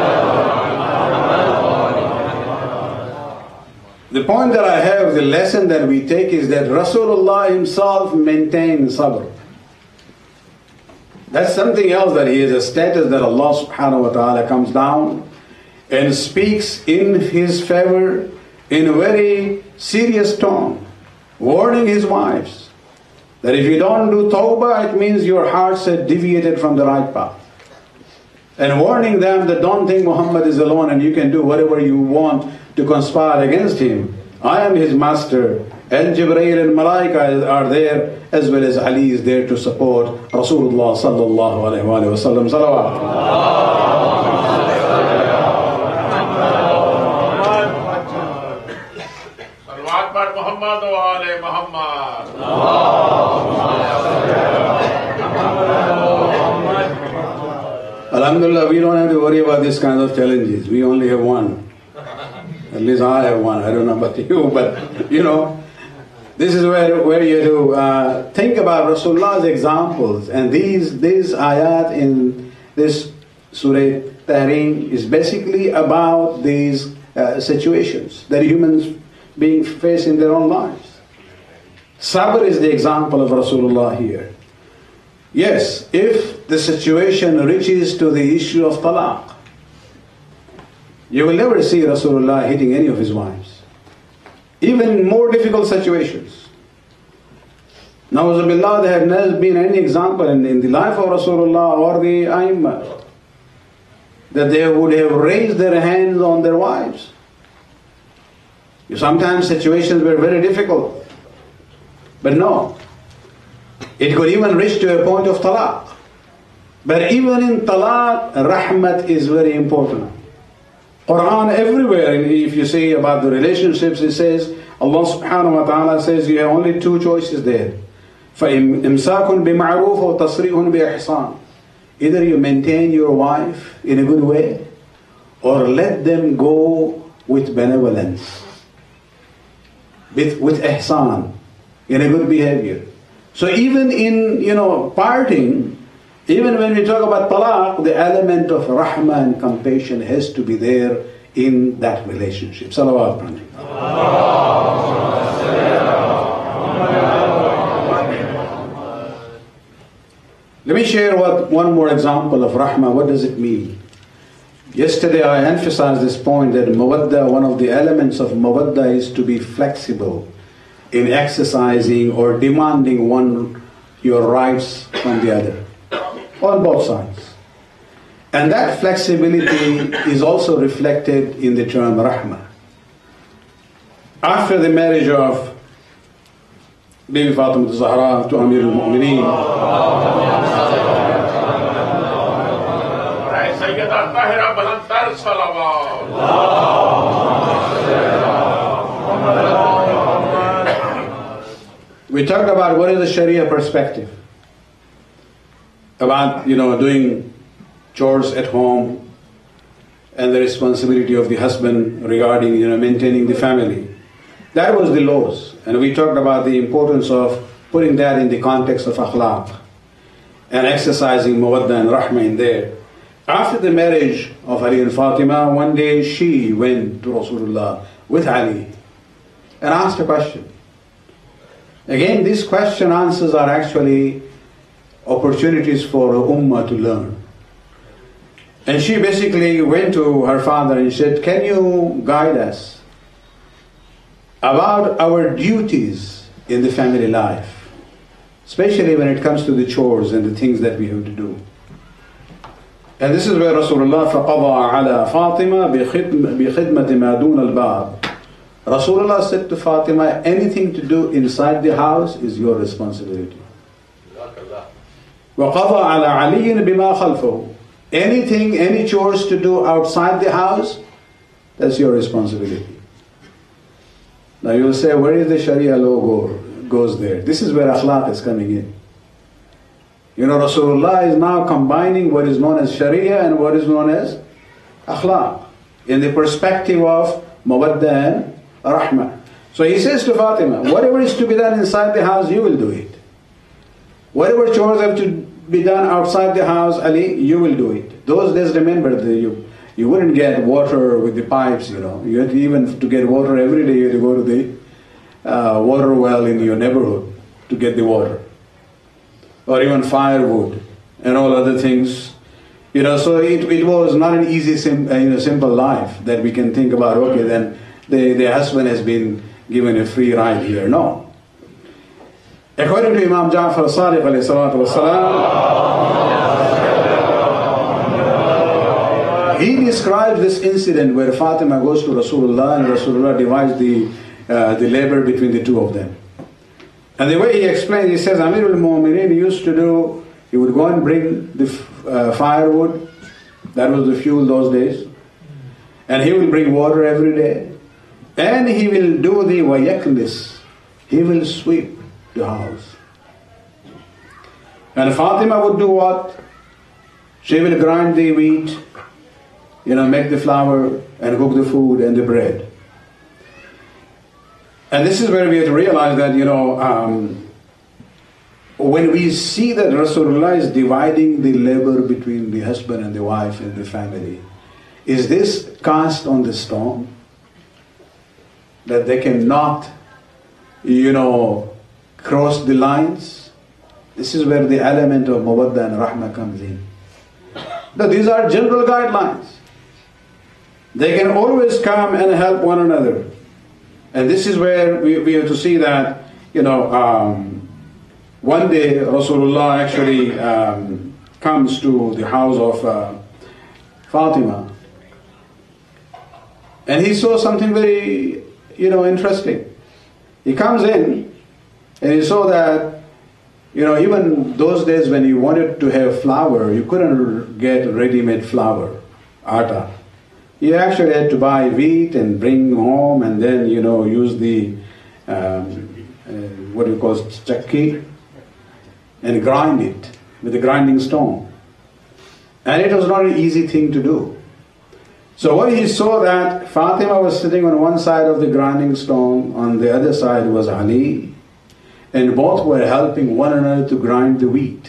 The point that I have, the lesson that we take is that Rasulullah himself maintained sabr. That's something else, that he is a status that Allah subhanahu wa ta'ala comes down and speaks in his favor in a very serious tone, warning his wives that if you don't do tawbah, it means your hearts are deviated from the right path. And warning them that don't think Muhammad is alone and you can do whatever you want to conspire against him. I am his master, and Jibreel and Malaika are there, as well as Ali is there to support Rasulullah sallallahu alayhi wa sallam. Salawat. Salawat Muhammad wa ala Muhammad. Alhamdulillah, we don't have to worry about this kind of challenges. We only have one. At least I have one. I don't know about you, but you know, this is where, where you have to uh, think about Rasulullah's examples. And these, these ayat in this Surah Tahrim is basically about these uh, situations that humans being faced in their own lives. Sabr is the example of Rasulullah here. Yes, if the situation reaches to the issue of talaq, you will never see Rasulullah hitting any of his wives. Even in more difficult situations. Na'uzubillah, there has never been any example in, in the life of Rasulullah or the A'immah that they would have raised their hands on their wives. Sometimes situations were very difficult. But no. It could even reach to a point of talaq. But even in talaq, rahmat is very important. Quran everywhere, if you say about the relationships, it says, Allah subhanahu wa ta'ala says you have only two choices there. فَإِمْسَاكٌ بِمَعْرُوفٍ or تَصْرِيحٌ بِإِحْسَانٍ. Either you maintain your wife in a good way, or let them go with benevolence, with, with ihsan, in a good behavior. So even in, you know, parting, even when we talk about talaq, the element of rahmah and compassion has to be there in that relationship. Salawat. Let me share what, one more example of rahmah. What does it mean? Yesterday I emphasized this point that mawadda, one of the elements of mawadda is to be flexible in exercising or demanding one your rights from the other. On both sides. And that flexibility is also reflected in the term rahmah. After the marriage of Bibi Fatima al-Zahra to Amir al-Mu'mineen, Syeda Tahira बुलंदतर Salawat. We talked about what is the Sharia perspective about, you know, doing chores at home and the responsibility of the husband regarding, you know, maintaining the family. That was the laws. And we talked about the importance of putting that in the context of akhlaq and exercising mawadda and rahma in there. After the marriage of Ali and Fatima, one day she went to Rasulullah with Ali and asked a question. Again, these question answers are actually opportunities for the ummah to learn. And she basically went to her father and said, can you guide us about our duties in the family life, especially when it comes to the chores and the things that we have to do. And this is where Rasulullah فَقَضَى عَلَى فَاطِمَةَ بِخِدْمَةِ مَا دُونَ الْبَابِ. Rasulullah said to Fatima, anything to do inside the house is your responsibility. وَقَضَى عَلَى عَلِيٍّ بِمَا خَلْفَهُ. Anything, any chores to do outside the house, that's your responsibility. Now you will say, where is the Sharia law go, goes there? This is where akhlaq is coming in. You know, Rasulullah is now combining what is known as Sharia and what is known as akhlaq in the perspective of mawadda and rahmah. So he says to Fatima, whatever is to be done inside the house, you will do it. Whatever chores have to be done outside the house, Ali, you will do it. Those days, remember, the, you, you wouldn't get water with the pipes, you know. You had to, even to get water every day, you had to go to the uh, water well in your neighborhood to get the water. Or even firewood and all other things. You know, so it, it was not an easy, sim, uh, you know, simple life that we can think about, okay, then the, the husband has been given a free ride here. No. According to Imam Ja'far Sadiq alayhi salatu wasalam, he describes this incident where Fatima goes to Rasulullah and Rasulullah divides the, uh, the labor between the two of them. And the way he explains, he says, Amir al-Mu'mineen used to do, he would go and bring the uh, firewood, that was the fuel those days, and he will bring water every day, and he will do the wayaklis, he will sweep the house. And Fatima would do what? She will grind the wheat, you know, make the flour and cook the food and the bread. And this is where we have to realize that, you know, um, when we see that Rasulullah is dividing the labor between the husband and the wife and the family, is this cast on the stone? That they cannot, you know, cross the lines? This is where the element of mawadda and rahmah comes in. Now, these are general guidelines. They can always come and help one another. And this is where we, we have to see that, you know, um, one day Rasulullah actually um, comes to the house of uh, Fatima. And he saw something very, you know, interesting. He comes in and he saw that, you know, even those days when you wanted to have flour, you couldn't get ready-made flour, atta. You actually had to buy wheat and bring home and then, you know, use the, um, uh, what do you call it, chakki, and grind it with a grinding stone. And it was not an easy thing to do. So when he saw that Fatima was sitting on one side of the grinding stone, on the other side was Ali, and both were helping one another to grind the wheat.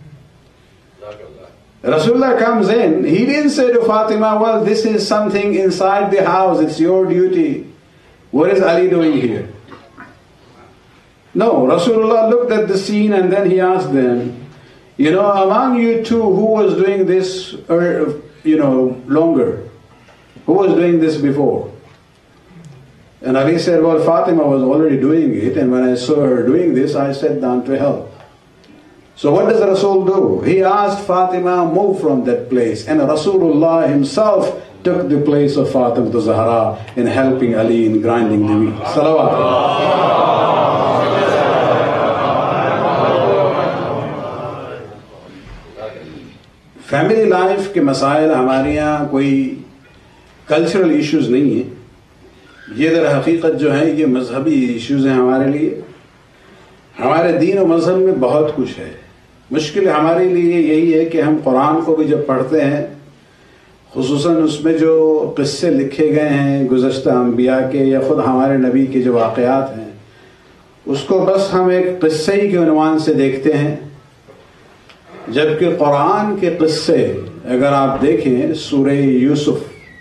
Rasulullah comes in, he didn't say to Fatima, well, this is something inside the house, it's your duty. What is Ali doing here? No, Rasulullah looked at the scene and then he asked them, you know, among you two, who was doing this, uh, you know, longer? Who was doing this before? And Ali said, well, Fatima was already doing it, and when I saw her doing this, I sat down to help. So what does Rasul do? He asked Fatima, move from that place. And Rasulullah himself took the place of Fatima to Zahra in helping Ali in grinding the wheat. Salawat. Family life کے مسائل ہمارے یہاں کوئی cultural issues نہیں ہیں، یہ در حقیقت جو ہیں یہ مذہبی ایشوز ہیں ہمارے لیے. ہمارے دین و مذہب میں بہت کچھ ہے. مشکل ہمارے لیے یہی ہے کہ ہم قرآن کو بھی جب پڑھتے ہیں، خصوصاً اس میں جو قصے لکھے گئے ہیں گزشتہ انبیاء کے یا خود ہمارے نبی کے جو واقعات ہیں، اس کو بس ہم ایک قصے ہی کے عنوان سے دیکھتے ہیں. جبکہ قرآن کے قصے اگر آپ دیکھیں، سورہ یوسف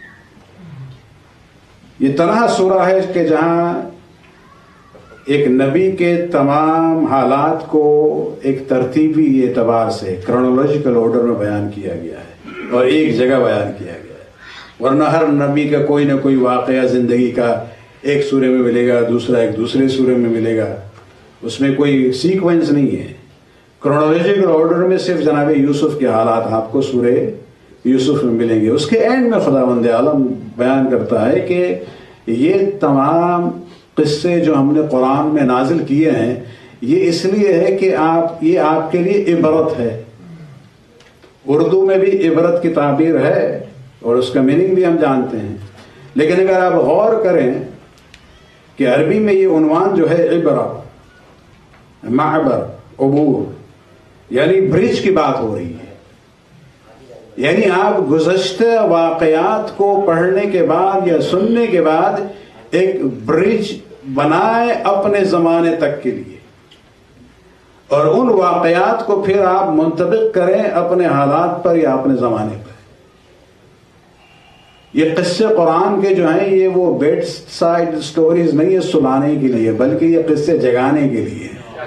یہ طرح سورہ ہے کہ جہاں ایک نبی کے تمام حالات کو ایک ترتیبی اعتبار سے کرونولوجیکل آرڈر میں بیان کیا گیا ہے اور ایک جگہ بیان کیا گیا ہے. ورنہ ہر نبی کا کوئی نہ کوئی واقعہ زندگی کا ایک سورے میں ملے گا، دوسرا ایک دوسرے سورے میں ملے گا، اس میں کوئی سیکوینس نہیں ہے. کرونولوجیکل آرڈر میں صرف جناب یوسف کے حالات آپ کو سورہ یوسف میں ملیں گے. اس کے اینڈ میں خداوند عالم بیان کرتا ہے کہ یہ تمام قصے جو ہم نے قرآن میں نازل کیے ہیں یہ اس لیے ہے کہ آپ یہ آپ کے لیے عبرت ہے. اردو میں بھی عبرت کی تعبیر ہے اور اس کا میننگ بھی ہم جانتے ہیں، لیکن اگر آپ غور کریں کہ عربی میں یہ عنوان جو ہے عبرت، معبر، عبور، یعنی برج کی بات ہو رہی ہے. یعنی آپ گزشتہ واقعات کو پڑھنے کے بعد یا سننے کے بعد ایک برج بنائے اپنے زمانے تک کے لیے، اور ان واقعات کو پھر آپ منطبق کریں اپنے حالات پر یا اپنے زمانے پر. یہ قصے قرآن کے جو ہیں یہ وہ بیڈ سائڈ سٹوریز نہیں ہے سنانے کے لیے، بلکہ یہ قصے جگانے کے لیے.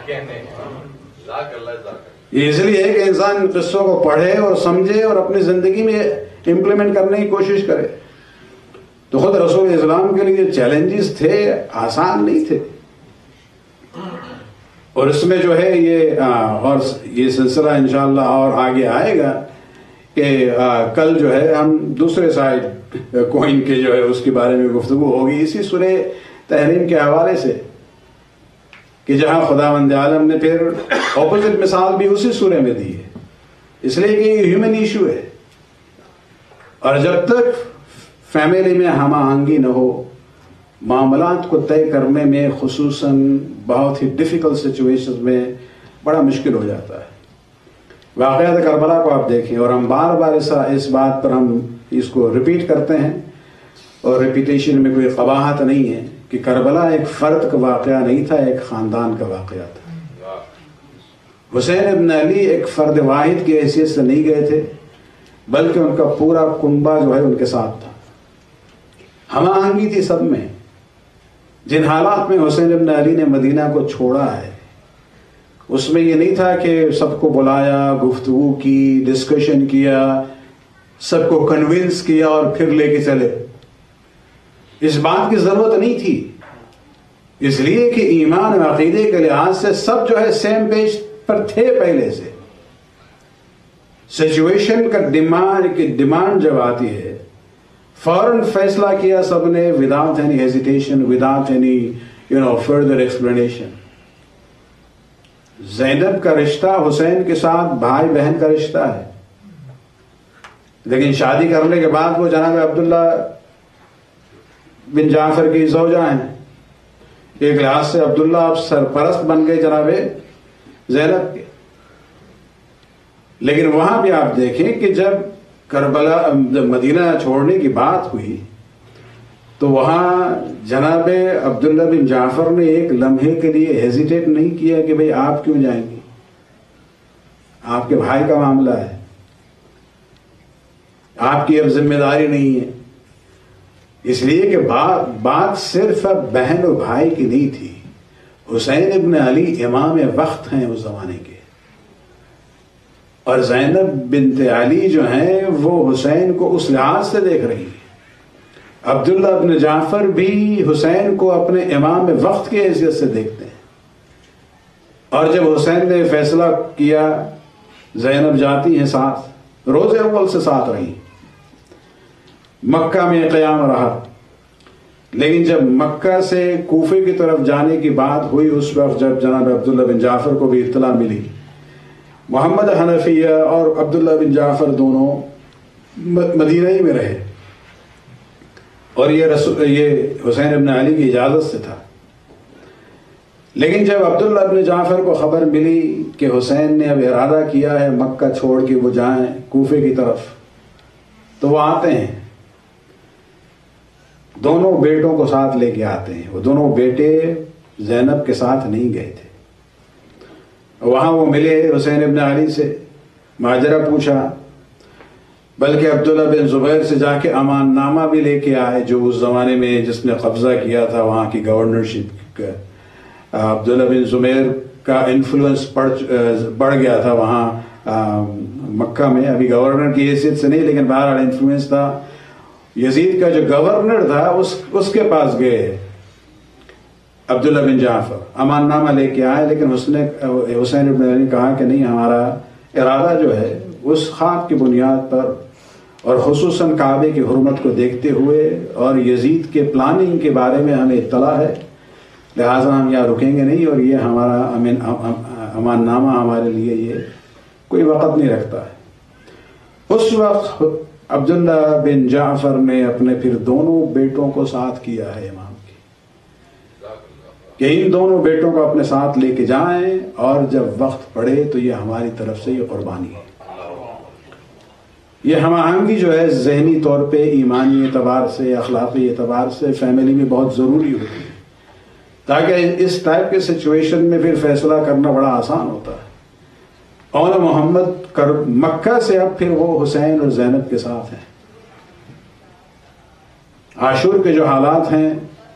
یہ اس لیے ہے کہ انسان قصوں کو پڑھے اور سمجھے اور اپنی زندگی میں امپلیمنٹ کرنے کی کوشش کرے. تو خود رسول اسلام کے لیے چیلنجز تھے، آسان نہیں تھے. اور اس میں جو ہے یہ اور یہ سلسلہ انشاءاللہ اور آگے آئے گا کہ کل جو ہے ہم دوسرے سائڈ کوئن کے جو ہے اس کے بارے میں گفتگو ہوگی اسی سورہ تحریم کے حوالے سے، کہ جہاں خداوند عالم نے پھر اپوزٹ مثال بھی اسی سورے میں دی ہے، اس لیے کہ یہ ہیومن ایشو ہے. اور جب تک فیملی میں ہم آہنگی نہ ہو، معاملات کو طے کرنے میں خصوصاً بہت ہی ڈیفیکلٹ سچویشنز میں بڑا مشکل ہو جاتا ہے. واقعات کربلا کو آپ دیکھیں، اور ہم بار بار اس بات پر ہم اس کو ریپیٹ کرتے ہیں، اور ریپیٹیشن میں کوئی قباحت نہیں ہے کہ کربلا ایک فرد کا واقعہ نہیں تھا، ایک خاندان کا واقعہ تھا. حسین ابن علی ایک فرد واحد کی حیثیت سے نہیں گئے تھے، بلکہ ان کا پورا کنبہ جو ہے ان کے ساتھ تھا. ہم آہنگی تھی سب میں. جن حالات میں حسین ابن علی نے مدینہ کو چھوڑا ہے اس میں یہ نہیں تھا کہ سب کو بلایا، گفتگو کی، ڈسکشن کیا، سب کو کنونس کیا اور پھر لے کے چلے. اس بات کی ضرورت نہیں تھی، اس لیے کہ ایمان و عقیدے کے لحاظ سے سب جو ہے سیم پیج پر تھے پہلے سے. سچویشن کا ڈیمانڈ کی ڈیمانڈ جب آتی ہے فوراً فیصلہ کیا سب نے without any hesitation, without any you know further explanation. Zainab کا رشتہ حسین کے ساتھ بھائی بہن کا رشتہ ہے، لیکن شادی کرنے کے بعد وہ جناب عبداللہ بن جعفر کی زوجہ ہیں. ایک لحاظ سے عبداللہ اب سرپرست بن گئے جناب زینب کے. لیکن وہاں بھی آپ دیکھیں کہ جب کربلا جب مدینہ چھوڑنے کی بات ہوئی تو وہاں جناب عبداللہ بن جعفر نے ایک لمحے کے لیے ہیزیٹیٹ نہیں کیا کہ بھئی آپ کیوں جائیں گے، آپ کے بھائی کا معاملہ ہے، آپ کی اب ذمہ داری نہیں ہے. اس لیے کہ بات بات صرف اب بہن و بھائی کی نہیں تھی. حسین ابن علی امام وقت ہیں اس زمانے کے، اور زینب بنت علی جو ہیں وہ حسین کو اس لحاظ سے دیکھ رہی ہیں. عبداللہ بن جعفر بھی حسین کو اپنے امام وقت کی حیثیت سے دیکھتے ہیں. اور جب حسین نے فیصلہ کیا زینب جاتی ہیں ساتھ، روز اول سے ساتھ رہی، مکہ میں قیام رہا. لیکن جب مکہ سے کوفے کی طرف جانے کی بات ہوئی اس وقت جب جناب عبداللہ بن جعفر کو بھی اطلاع ملی محمد حنفیہ اور عبداللہ بن جعفر دونوں مدینہ ہی میں رہے، اور یہ رسول یہ حسین ابن علی کی اجازت سے تھا. لیکن جب عبداللہ ابن جعفر کو خبر ملی کہ حسین نے اب ارادہ کیا ہے مکہ چھوڑ کے وہ جائیں کوفے کی طرف، تو وہ آتے ہیں، دونوں بیٹوں کو ساتھ لے کے آتے ہیں. وہ دونوں بیٹے زینب کے ساتھ نہیں گئے تھے. وہاں وہ ملے حسین ابن علی سے، ماجرہ پوچھا، بلکہ عبداللہ بن زبیر سے جا کے امان نامہ بھی لے کے آئے، جو اس زمانے میں جس نے قبضہ کیا تھا وہاں کی گورنرشپ کا. عبداللہ بن زبیر کا انفلوئنس بڑھ گیا تھا وہاں مکہ میں، ابھی گورنر کی حیثیت سے نہیں لیکن بہرحال انفلوئنس تھا. یزید کا جو گورنر تھا اس اس کے پاس گئے عبداللہ بن جعفر، امان نامہ لے کے آئے، لیکن اس نے حسین ابن علی نے کہا کہ نہیں، ہمارا ارادہ جو ہے اس خواب کی بنیاد پر اور خصوصاً کعبے کی حرمت کو دیکھتے ہوئے اور یزید کے پلاننگ کے بارے میں ہمیں اطلاع ہے، لہٰذا ہم یہاں رکیں گے نہیں، اور یہ ہمارا امان نامہ ہمارے لیے یہ کوئی وقت نہیں رکھتا ہے. اس وقت عبداللہ بن جعفر نے اپنے پھر دونوں بیٹوں کو ساتھ کیا ہے امام کی، کہ ان دونوں بیٹوں کو اپنے ساتھ لے کے جائیں، اور جب وقت پڑے تو یہ ہماری طرف سے یہ قربانی ہے. یہ ہم آہنگی جو ہے ذہنی طور پہ، ایمانی اعتبار سے، اخلاقی اعتبار سے فیملی میں بہت ضروری ہوتی ہے، تاکہ اس ٹائپ کے سچویشن میں پھر فیصلہ کرنا بڑا آسان ہوتا ہے. اور محمد کر مکہ سے اب پھر وہ حسین اور زینب کے ساتھ ہیں. عاشور کے جو حالات ہیں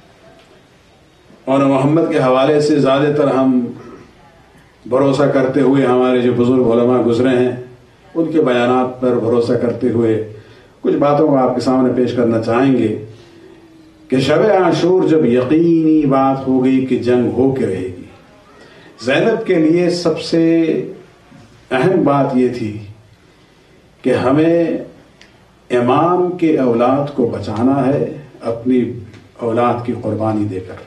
اور محمد کے حوالے سے زیادہ تر ہم بھروسہ کرتے ہوئے ہمارے جو بزرگ علماء گزرے ہیں ان کے بیانات پر بھروسہ کرتے ہوئے کچھ باتوں کو آپ کے سامنے پیش کرنا چاہیں گے کہ شب عاشور جب یقینی بات ہو گئی کہ جنگ ہو کے رہے گی، زینب کے لیے سب سے اہم بات یہ تھی کہ ہمیں امام کے اولاد کو بچانا ہے اپنی اولاد کی قربانی دے کر.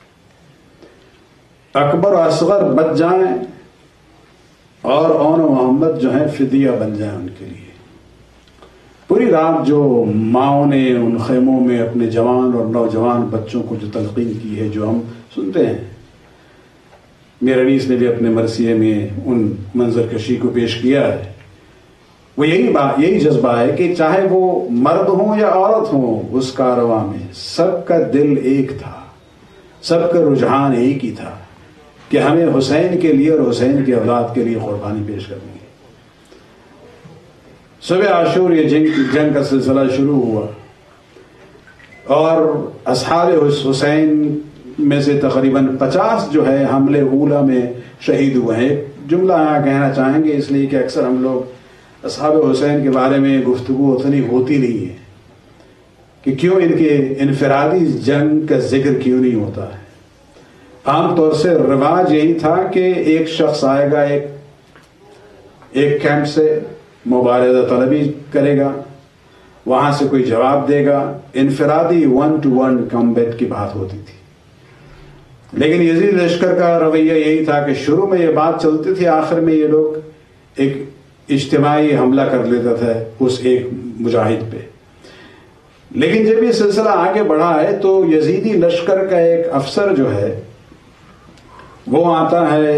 اکبر و اصغر بچ جائیں اور اون و محمد جو ہیں فدیہ بن جائیں ان کے لیے. پوری رات جو ماؤں نے ان خیموں میں اپنے جوان اور نوجوان بچوں کو جو تلقین کی ہے، جو ہم سنتے ہیں، میرنیس نے بھی اپنے مرثیے میں ان منظر کشی کو پیش کیا ہے، وہ یہی بات یہی جذبہ ہے کہ چاہے وہ مرد ہوں یا عورت ہوں، اس کارواں میں سب کا دل ایک تھا، سب کا رجحان ایک ہی تھا کہ ہمیں حسین کے لیے اور حسین کی اولاد کے لیے قربانی پیش کرنی ہے. صبح عاشور یہ جنگ جنگ کا سلسلہ شروع ہوا، اور اصحاب حسین میں سے تقریباً پچاس جو ہے حملے اولا میں شہید ہوئے ہیں. جملہ یہاں کہنا چاہیں گے اس لیے کہ اکثر ہم لوگ اصحاب حسین کے بارے میں گفتگو اتنی ہوتی نہیں ہے کہ کیوں ان کے انفرادی جنگ کا ذکر کیوں نہیں ہوتا ہے. عام طور سے رواج یہی تھا کہ ایک شخص آئے گا، ایک ایک کیمپ سے مبارزہ طلبی کرے گا، وہاں سے کوئی جواب دے گا، انفرادی ون ٹو ون کمبیٹ کی بات ہوتی تھی. لیکن یزید لشکر کا رویہ یہی تھا کہ شروع میں یہ بات چلتی تھی، آخر میں یہ لوگ ایک اجتماعی حملہ کر لیتا تھا اس ایک مجاہد پہ. لیکن جب یہ سلسلہ آگے بڑھا ہے تو یزیدی لشکر کا ایک افسر جو ہے وہ آتا ہے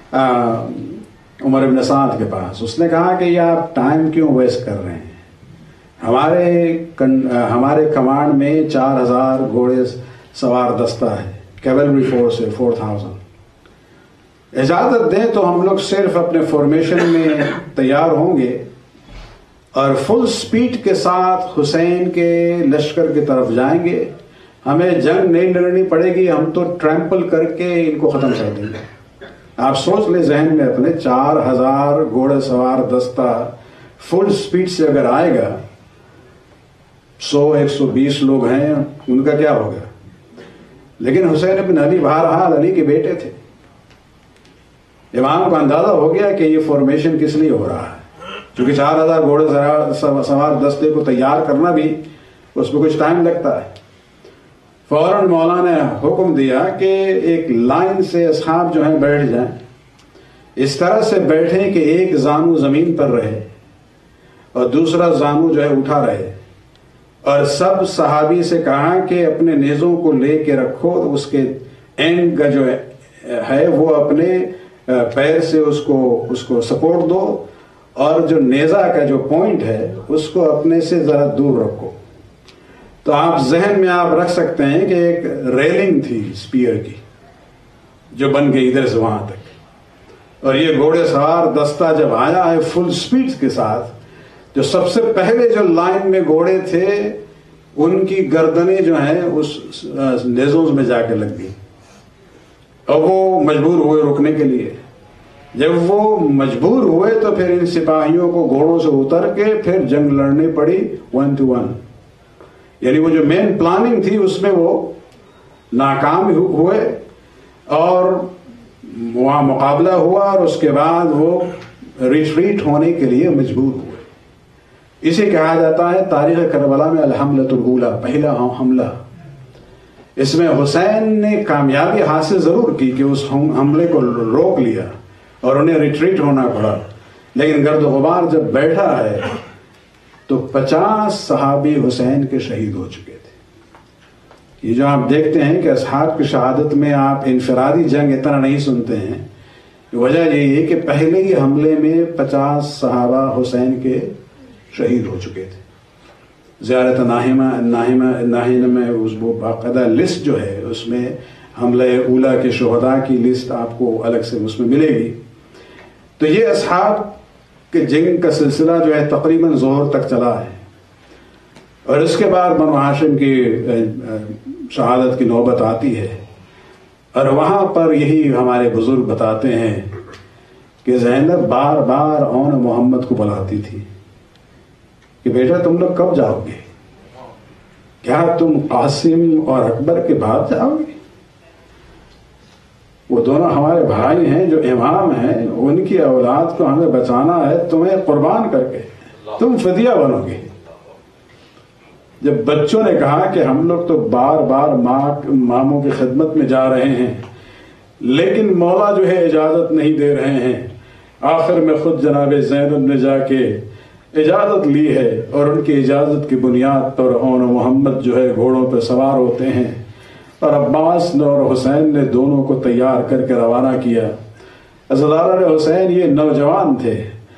عمر بن سعد کے پاس. اس نے کہا کہ یہ آپ ٹائم کیوں ویسٹ کر رہے ہیں؟ ہمارے ہمارے کمانڈ میں چار ہزار گھوڑے سوار دستہ ہے، کیولری فورس ہے فور تھاؤزینڈ. اجازت دیں تو ہم لوگ صرف اپنے فارمیشن میں تیار ہوں گے اور فل سپیڈ کے ساتھ حسین کے لشکر کی طرف جائیں گے. ہمیں جنگ نہیں لڑنی پڑے گی، ہم تو ٹریمپل کر کے ان کو ختم کر دیں گے. آپ سوچ لیں ذہن میں اپنے، چار ہزار گھوڑے سوار دستہ فل سپیڈ سے اگر آئے گا، سو ایک سو بیس لوگ ہیں، ان کا کیا ہوگا؟ لیکن حسین بن علی بہرحال علی کے بیٹے تھے. امام کو اندازہ ہو گیا کہ یہ فارمیشن کس لیے ہو رہا ہے، کیونکہ چار ہزار گھوڑے سوار دستے کو تیار کرنا بھی اس میں کچھ ٹائم لگتا ہے. فوراً مولا نے حکم دیا کہ ایک لائن سے اصحاب جو ہیں بیٹھ جائیں. اس طرح سے بیٹھیں کہ ایک زانو زمین پر رہے اور دوسرا زانو جو ہے اٹھا رہے، اور سب صحابی سے کہا کہ اپنے نیزوں کو لے کے رکھو، اس کے اینڈ کا جو ہے وہ اپنے پیر سے اس کو اس کو سپورٹ دو، اور جو نیزہ کا جو پوائنٹ ہے اس کو اپنے سے ذرا دور رکھو۔ تو آپ ذہن میں آپ رکھ سکتے ہیں کہ ایک ریلنگ تھی اسپیئر کی جو بن گئی ادھر سے وہاں تک، اور یہ گھوڑے سوار دستہ جب آیا ہے فل سپیڈ کے ساتھ، جو سب سے پہلے جو لائن میں گھوڑے تھے ان کی گردنیں جو ہیں اس نیزوں میں جا کے لگ گئی، اور وہ مجبور ہوئے رکنے کے لیے۔ جب وہ مجبور ہوئے تو پھر ان سپاہیوں کو گھوڑوں سے اتر کے پھر جنگ لڑنی پڑی ون ٹو ون، یعنی وہ جو مین پلاننگ تھی اس میں وہ ناکام ہوئے، اور وہاں مقابلہ ہوا، اور اس کے بعد وہ ریٹریٹ ہونے کے لیے مجبور ہوئے۔ اسے کہا جاتا ہے تاریخ کربلا میں الحملۃ الاولیٰ، پہلا حملہ۔ اس میں حسین نے کامیابی حاصل ضرور کی کہ اس حملے کو روک لیا اور انہیں ریٹریٹ ہونا پڑا، لیکن گرد و غبار جب بیٹھا ہے تو پچاس صحابی حسین کے شہید ہو چکے تھے۔ یہ جو آپ دیکھتے ہیں کہ اصحاب کی شہادت میں آپ انفرادی جنگ اتنا نہیں سنتے ہیں، وجہ یہی ہے کہ پہلے ہی حملے میں پچاس صحابہ حسین کے شہید ہو چکے تھے۔ زیارت ناہمہ ناہمہ ناہمہ میں اس وہ باقاعدہ لسٹ جو ہے اس میں حملہ اولا کے شہداء کی لسٹ آپ کو الگ سے اس میں ملے گی۔ تو یہ اصحاب کے جنگ کا سلسلہ جو ہے تقریباً ظہر تک چلا ہے، اور اس کے بعد بنو ہاشم کی شہادت کی نوبت آتی ہے، اور وہاں پر یہی ہمارے بزرگ بتاتے ہیں کہ زینب بار بار اون محمد کو بلاتی تھی کہ بیٹا تم لوگ کب جاؤ گے؟ کیا تم قاسم اور اکبر کے بعد جاؤ گے؟ وہ دونوں ہمارے بھائی ہیں جو امام ہیں، ان کی اولاد کو ہمیں بچانا ہے، تمہیں قربان کر کے تم فدیہ بنو گے۔ جب بچوں نے کہا کہ ہم لوگ تو بار بار ماں ماموں کی خدمت میں جا رہے ہیں لیکن مولا جو ہے اجازت نہیں دے رہے ہیں، آخر میں خود جناب زینب نے جا کے اجازت لی ہے، اور ان کی اجازت کی بنیاد پر اون محمد جو ہے گھوڑوں پہ سوار ہوتے ہیں، اور عباس نے اور حسین نے دونوں کو تیار کر کے روانہ کیا۔ عزاداران حسین یہ نوجوان تھے،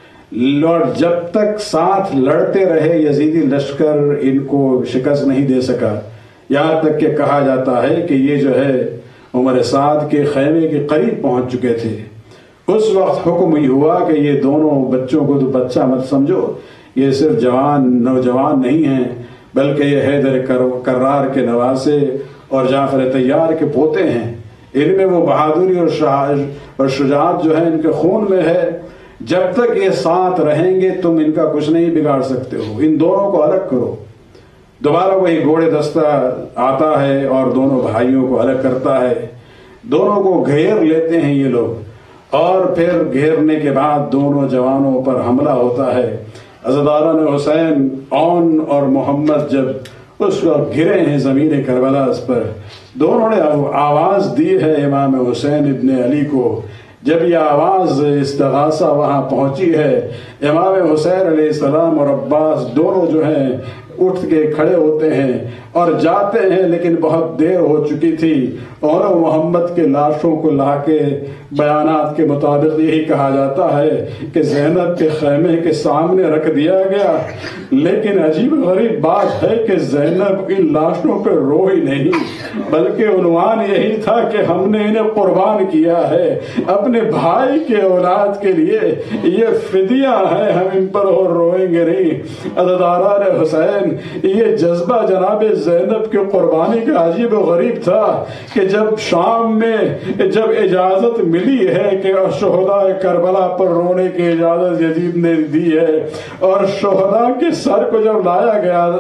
اور جب تک ساتھ لڑتے رہے یزیدی لشکر ان کو شکست نہیں دے سکا، یہاں تک کہ کہا جاتا ہے کہ یہ جو ہے عمر سعد کے خیمے کے قریب پہنچ چکے تھے۔ اس وقت حکم ہی ہوا کہ یہ دونوں بچوں کو تو بچہ مت سمجھو، یہ صرف جوان نوجوان نہیں ہیں بلکہ یہ حیدر کرار کے نواسے اور جعفر طیار کے پوتے ہیں، ان میں وہ بہادری اور شجاعت جو ہے ان کے خون میں ہے۔ جب تک یہ ساتھ رہیں گے تم ان کا کچھ نہیں بگاڑ سکتے ہو، ان دونوں کو الگ کرو۔ دوبارہ وہی گھوڑے دستہ آتا ہے اور دونوں بھائیوں کو الگ کرتا ہے، دونوں کو گھیر لیتے ہیں یہ لوگ، اور پھر گھیرنے کے بعد دونوں جوانوں پر حملہ ہوتا ہے۔ عزاداران حسین اون اور محمد جب اس وقت گرے ہیں زمین کربلا پر، دونوں نے آواز دی ہے امام حسین ابن علی کو۔ جب یہ آواز استغاثہ وہاں پہنچی ہے، امام حسین علیہ السلام اور عباس دونوں جو ہیں اٹھ کے کھڑے ہوتے ہیں اور جاتے ہیں، لیکن بہت دیر ہو چکی تھی، اور محمد کے لاشوں کو لا کے بیانات کے مطابق یہی کہا جاتا ہے کہ زینب کے خیمے کے سامنے رکھ دیا گیا، لیکن عجیب غریب بات ہے کہ زینب ان لاشوں پہ رو ہی نہیں، بلکہ عنوان یہی تھا کہ ہم نے انہیں قربان کیا ہے اپنے بھائی کے اولاد کے لیے، یہ فدیہ ہے، ہم ان پر اور روئیں گے نہیں۔ عزاداران حسین یہ جذبہ جناب زینب کی قربانی کا عجیب و غریب تھا کہ جب شام میں جب اجازت ملی ہے کہ شہداء کربلا پر رونے کی اجازت یزید نے دی ہے، اور شہداء کے سر کو جب لایا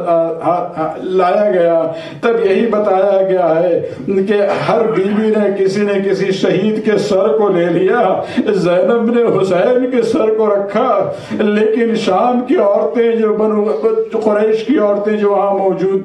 گیا لایا گیا تب یہی بتایا گیا ہے کہ ہر بیوی نے کسی نے کسی شہید کے سر کو لے لیا، زینب نے حسین کے سر کو رکھا، لیکن شام کی عورتیں جو بنو قریش کی عورتیں جو وہاں موجود تھے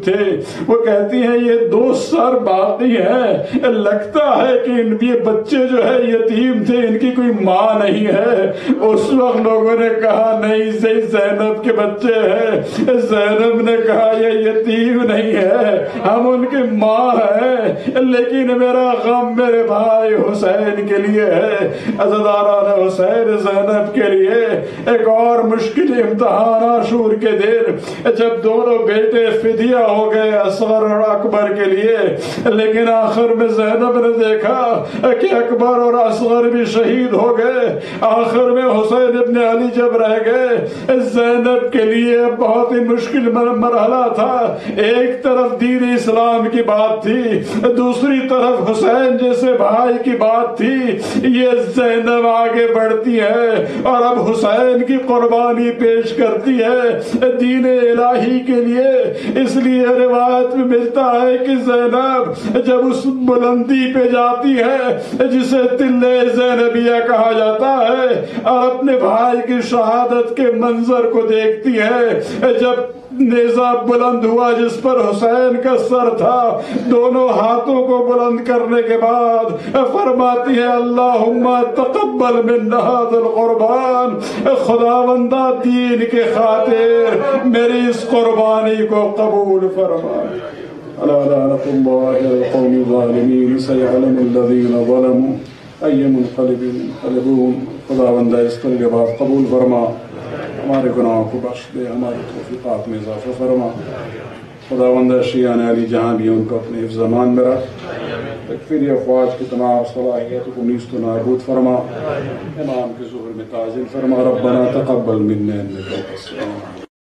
وہ کہتی ہیں یہ دو سر باقی ہیں، لگتا ہے کہ ان یہ بچے جو ہے یتیم تھے، ان کی کوئی ماں نہیں ہے۔ اس وقت لوگوں نے کہا نہیں صحیح زینب کے بچے ہیں۔ زینب نے کہا یہ یتیم نہیں ہے، ہم ان کی ماں ہیں، لیکن میرا غم میرے بھائی حسین کے لیے ہے۔ عزاداران حسین، زینب کے لیے ایک اور مشکل امتحان عاشور کے دن جب دونوں بیٹے فدیہ ہو گئے اصغر اور اکبر کے لیے، لیکن آخر میں زینب نے دیکھا کہ اکبر اور اصغر بھی شہید ہو گئے، آخر میں حسین ابن علی جب رہ گئے، زینب کے لیے بہت ہی مشکل مرحلہ تھا۔ ایک طرف دین اسلام کی بات تھی، دوسری طرف حسین جیسے بھائی کی بات تھی۔ یہ زینب آگے بڑھتی ہے اور اب حسین کی قربانی پیش کرتی ہے دین الہی کے لیے۔ اس لیے روایت میں ملتا ہے کہ زینب جب اس بلندی پہ جاتی ہے جسے تلے زینبیہ کہا جاتا ہے اور اپنے بھائی کی شہادت کے منظر کو دیکھتی ہے، جب نیزہ بلند ہوا جس پر حسین کا سر تھا، دونوں ہاتھوں کو بلند کرنے کے بعد فرماتی ہے اللہم تقبل من ھذا القربان، خداوندہ دین کے خاطر میری اس قربانی کو قبول فرما۔ الا لعنۃ اللہ علی القوم الظالمین سیعلم الذین ظلموا ای منقلب ينقلبون۔ خداوندہ اس طلبات قبول فرما، ہمارے گناہوں کو بخش دے، ہماری توفیقات میں اضافہ فرما۔ خداوندہ شیعان علی جہاں بھی ان کو اپنے حفظ امان میں رکھ، تکفیری افواج کی تمام صلاحیتوں کو نیست و نابود فرما، امام کے ظہور میں تعظیم فرما۔ ربنا تقبل منا انک انت السمیع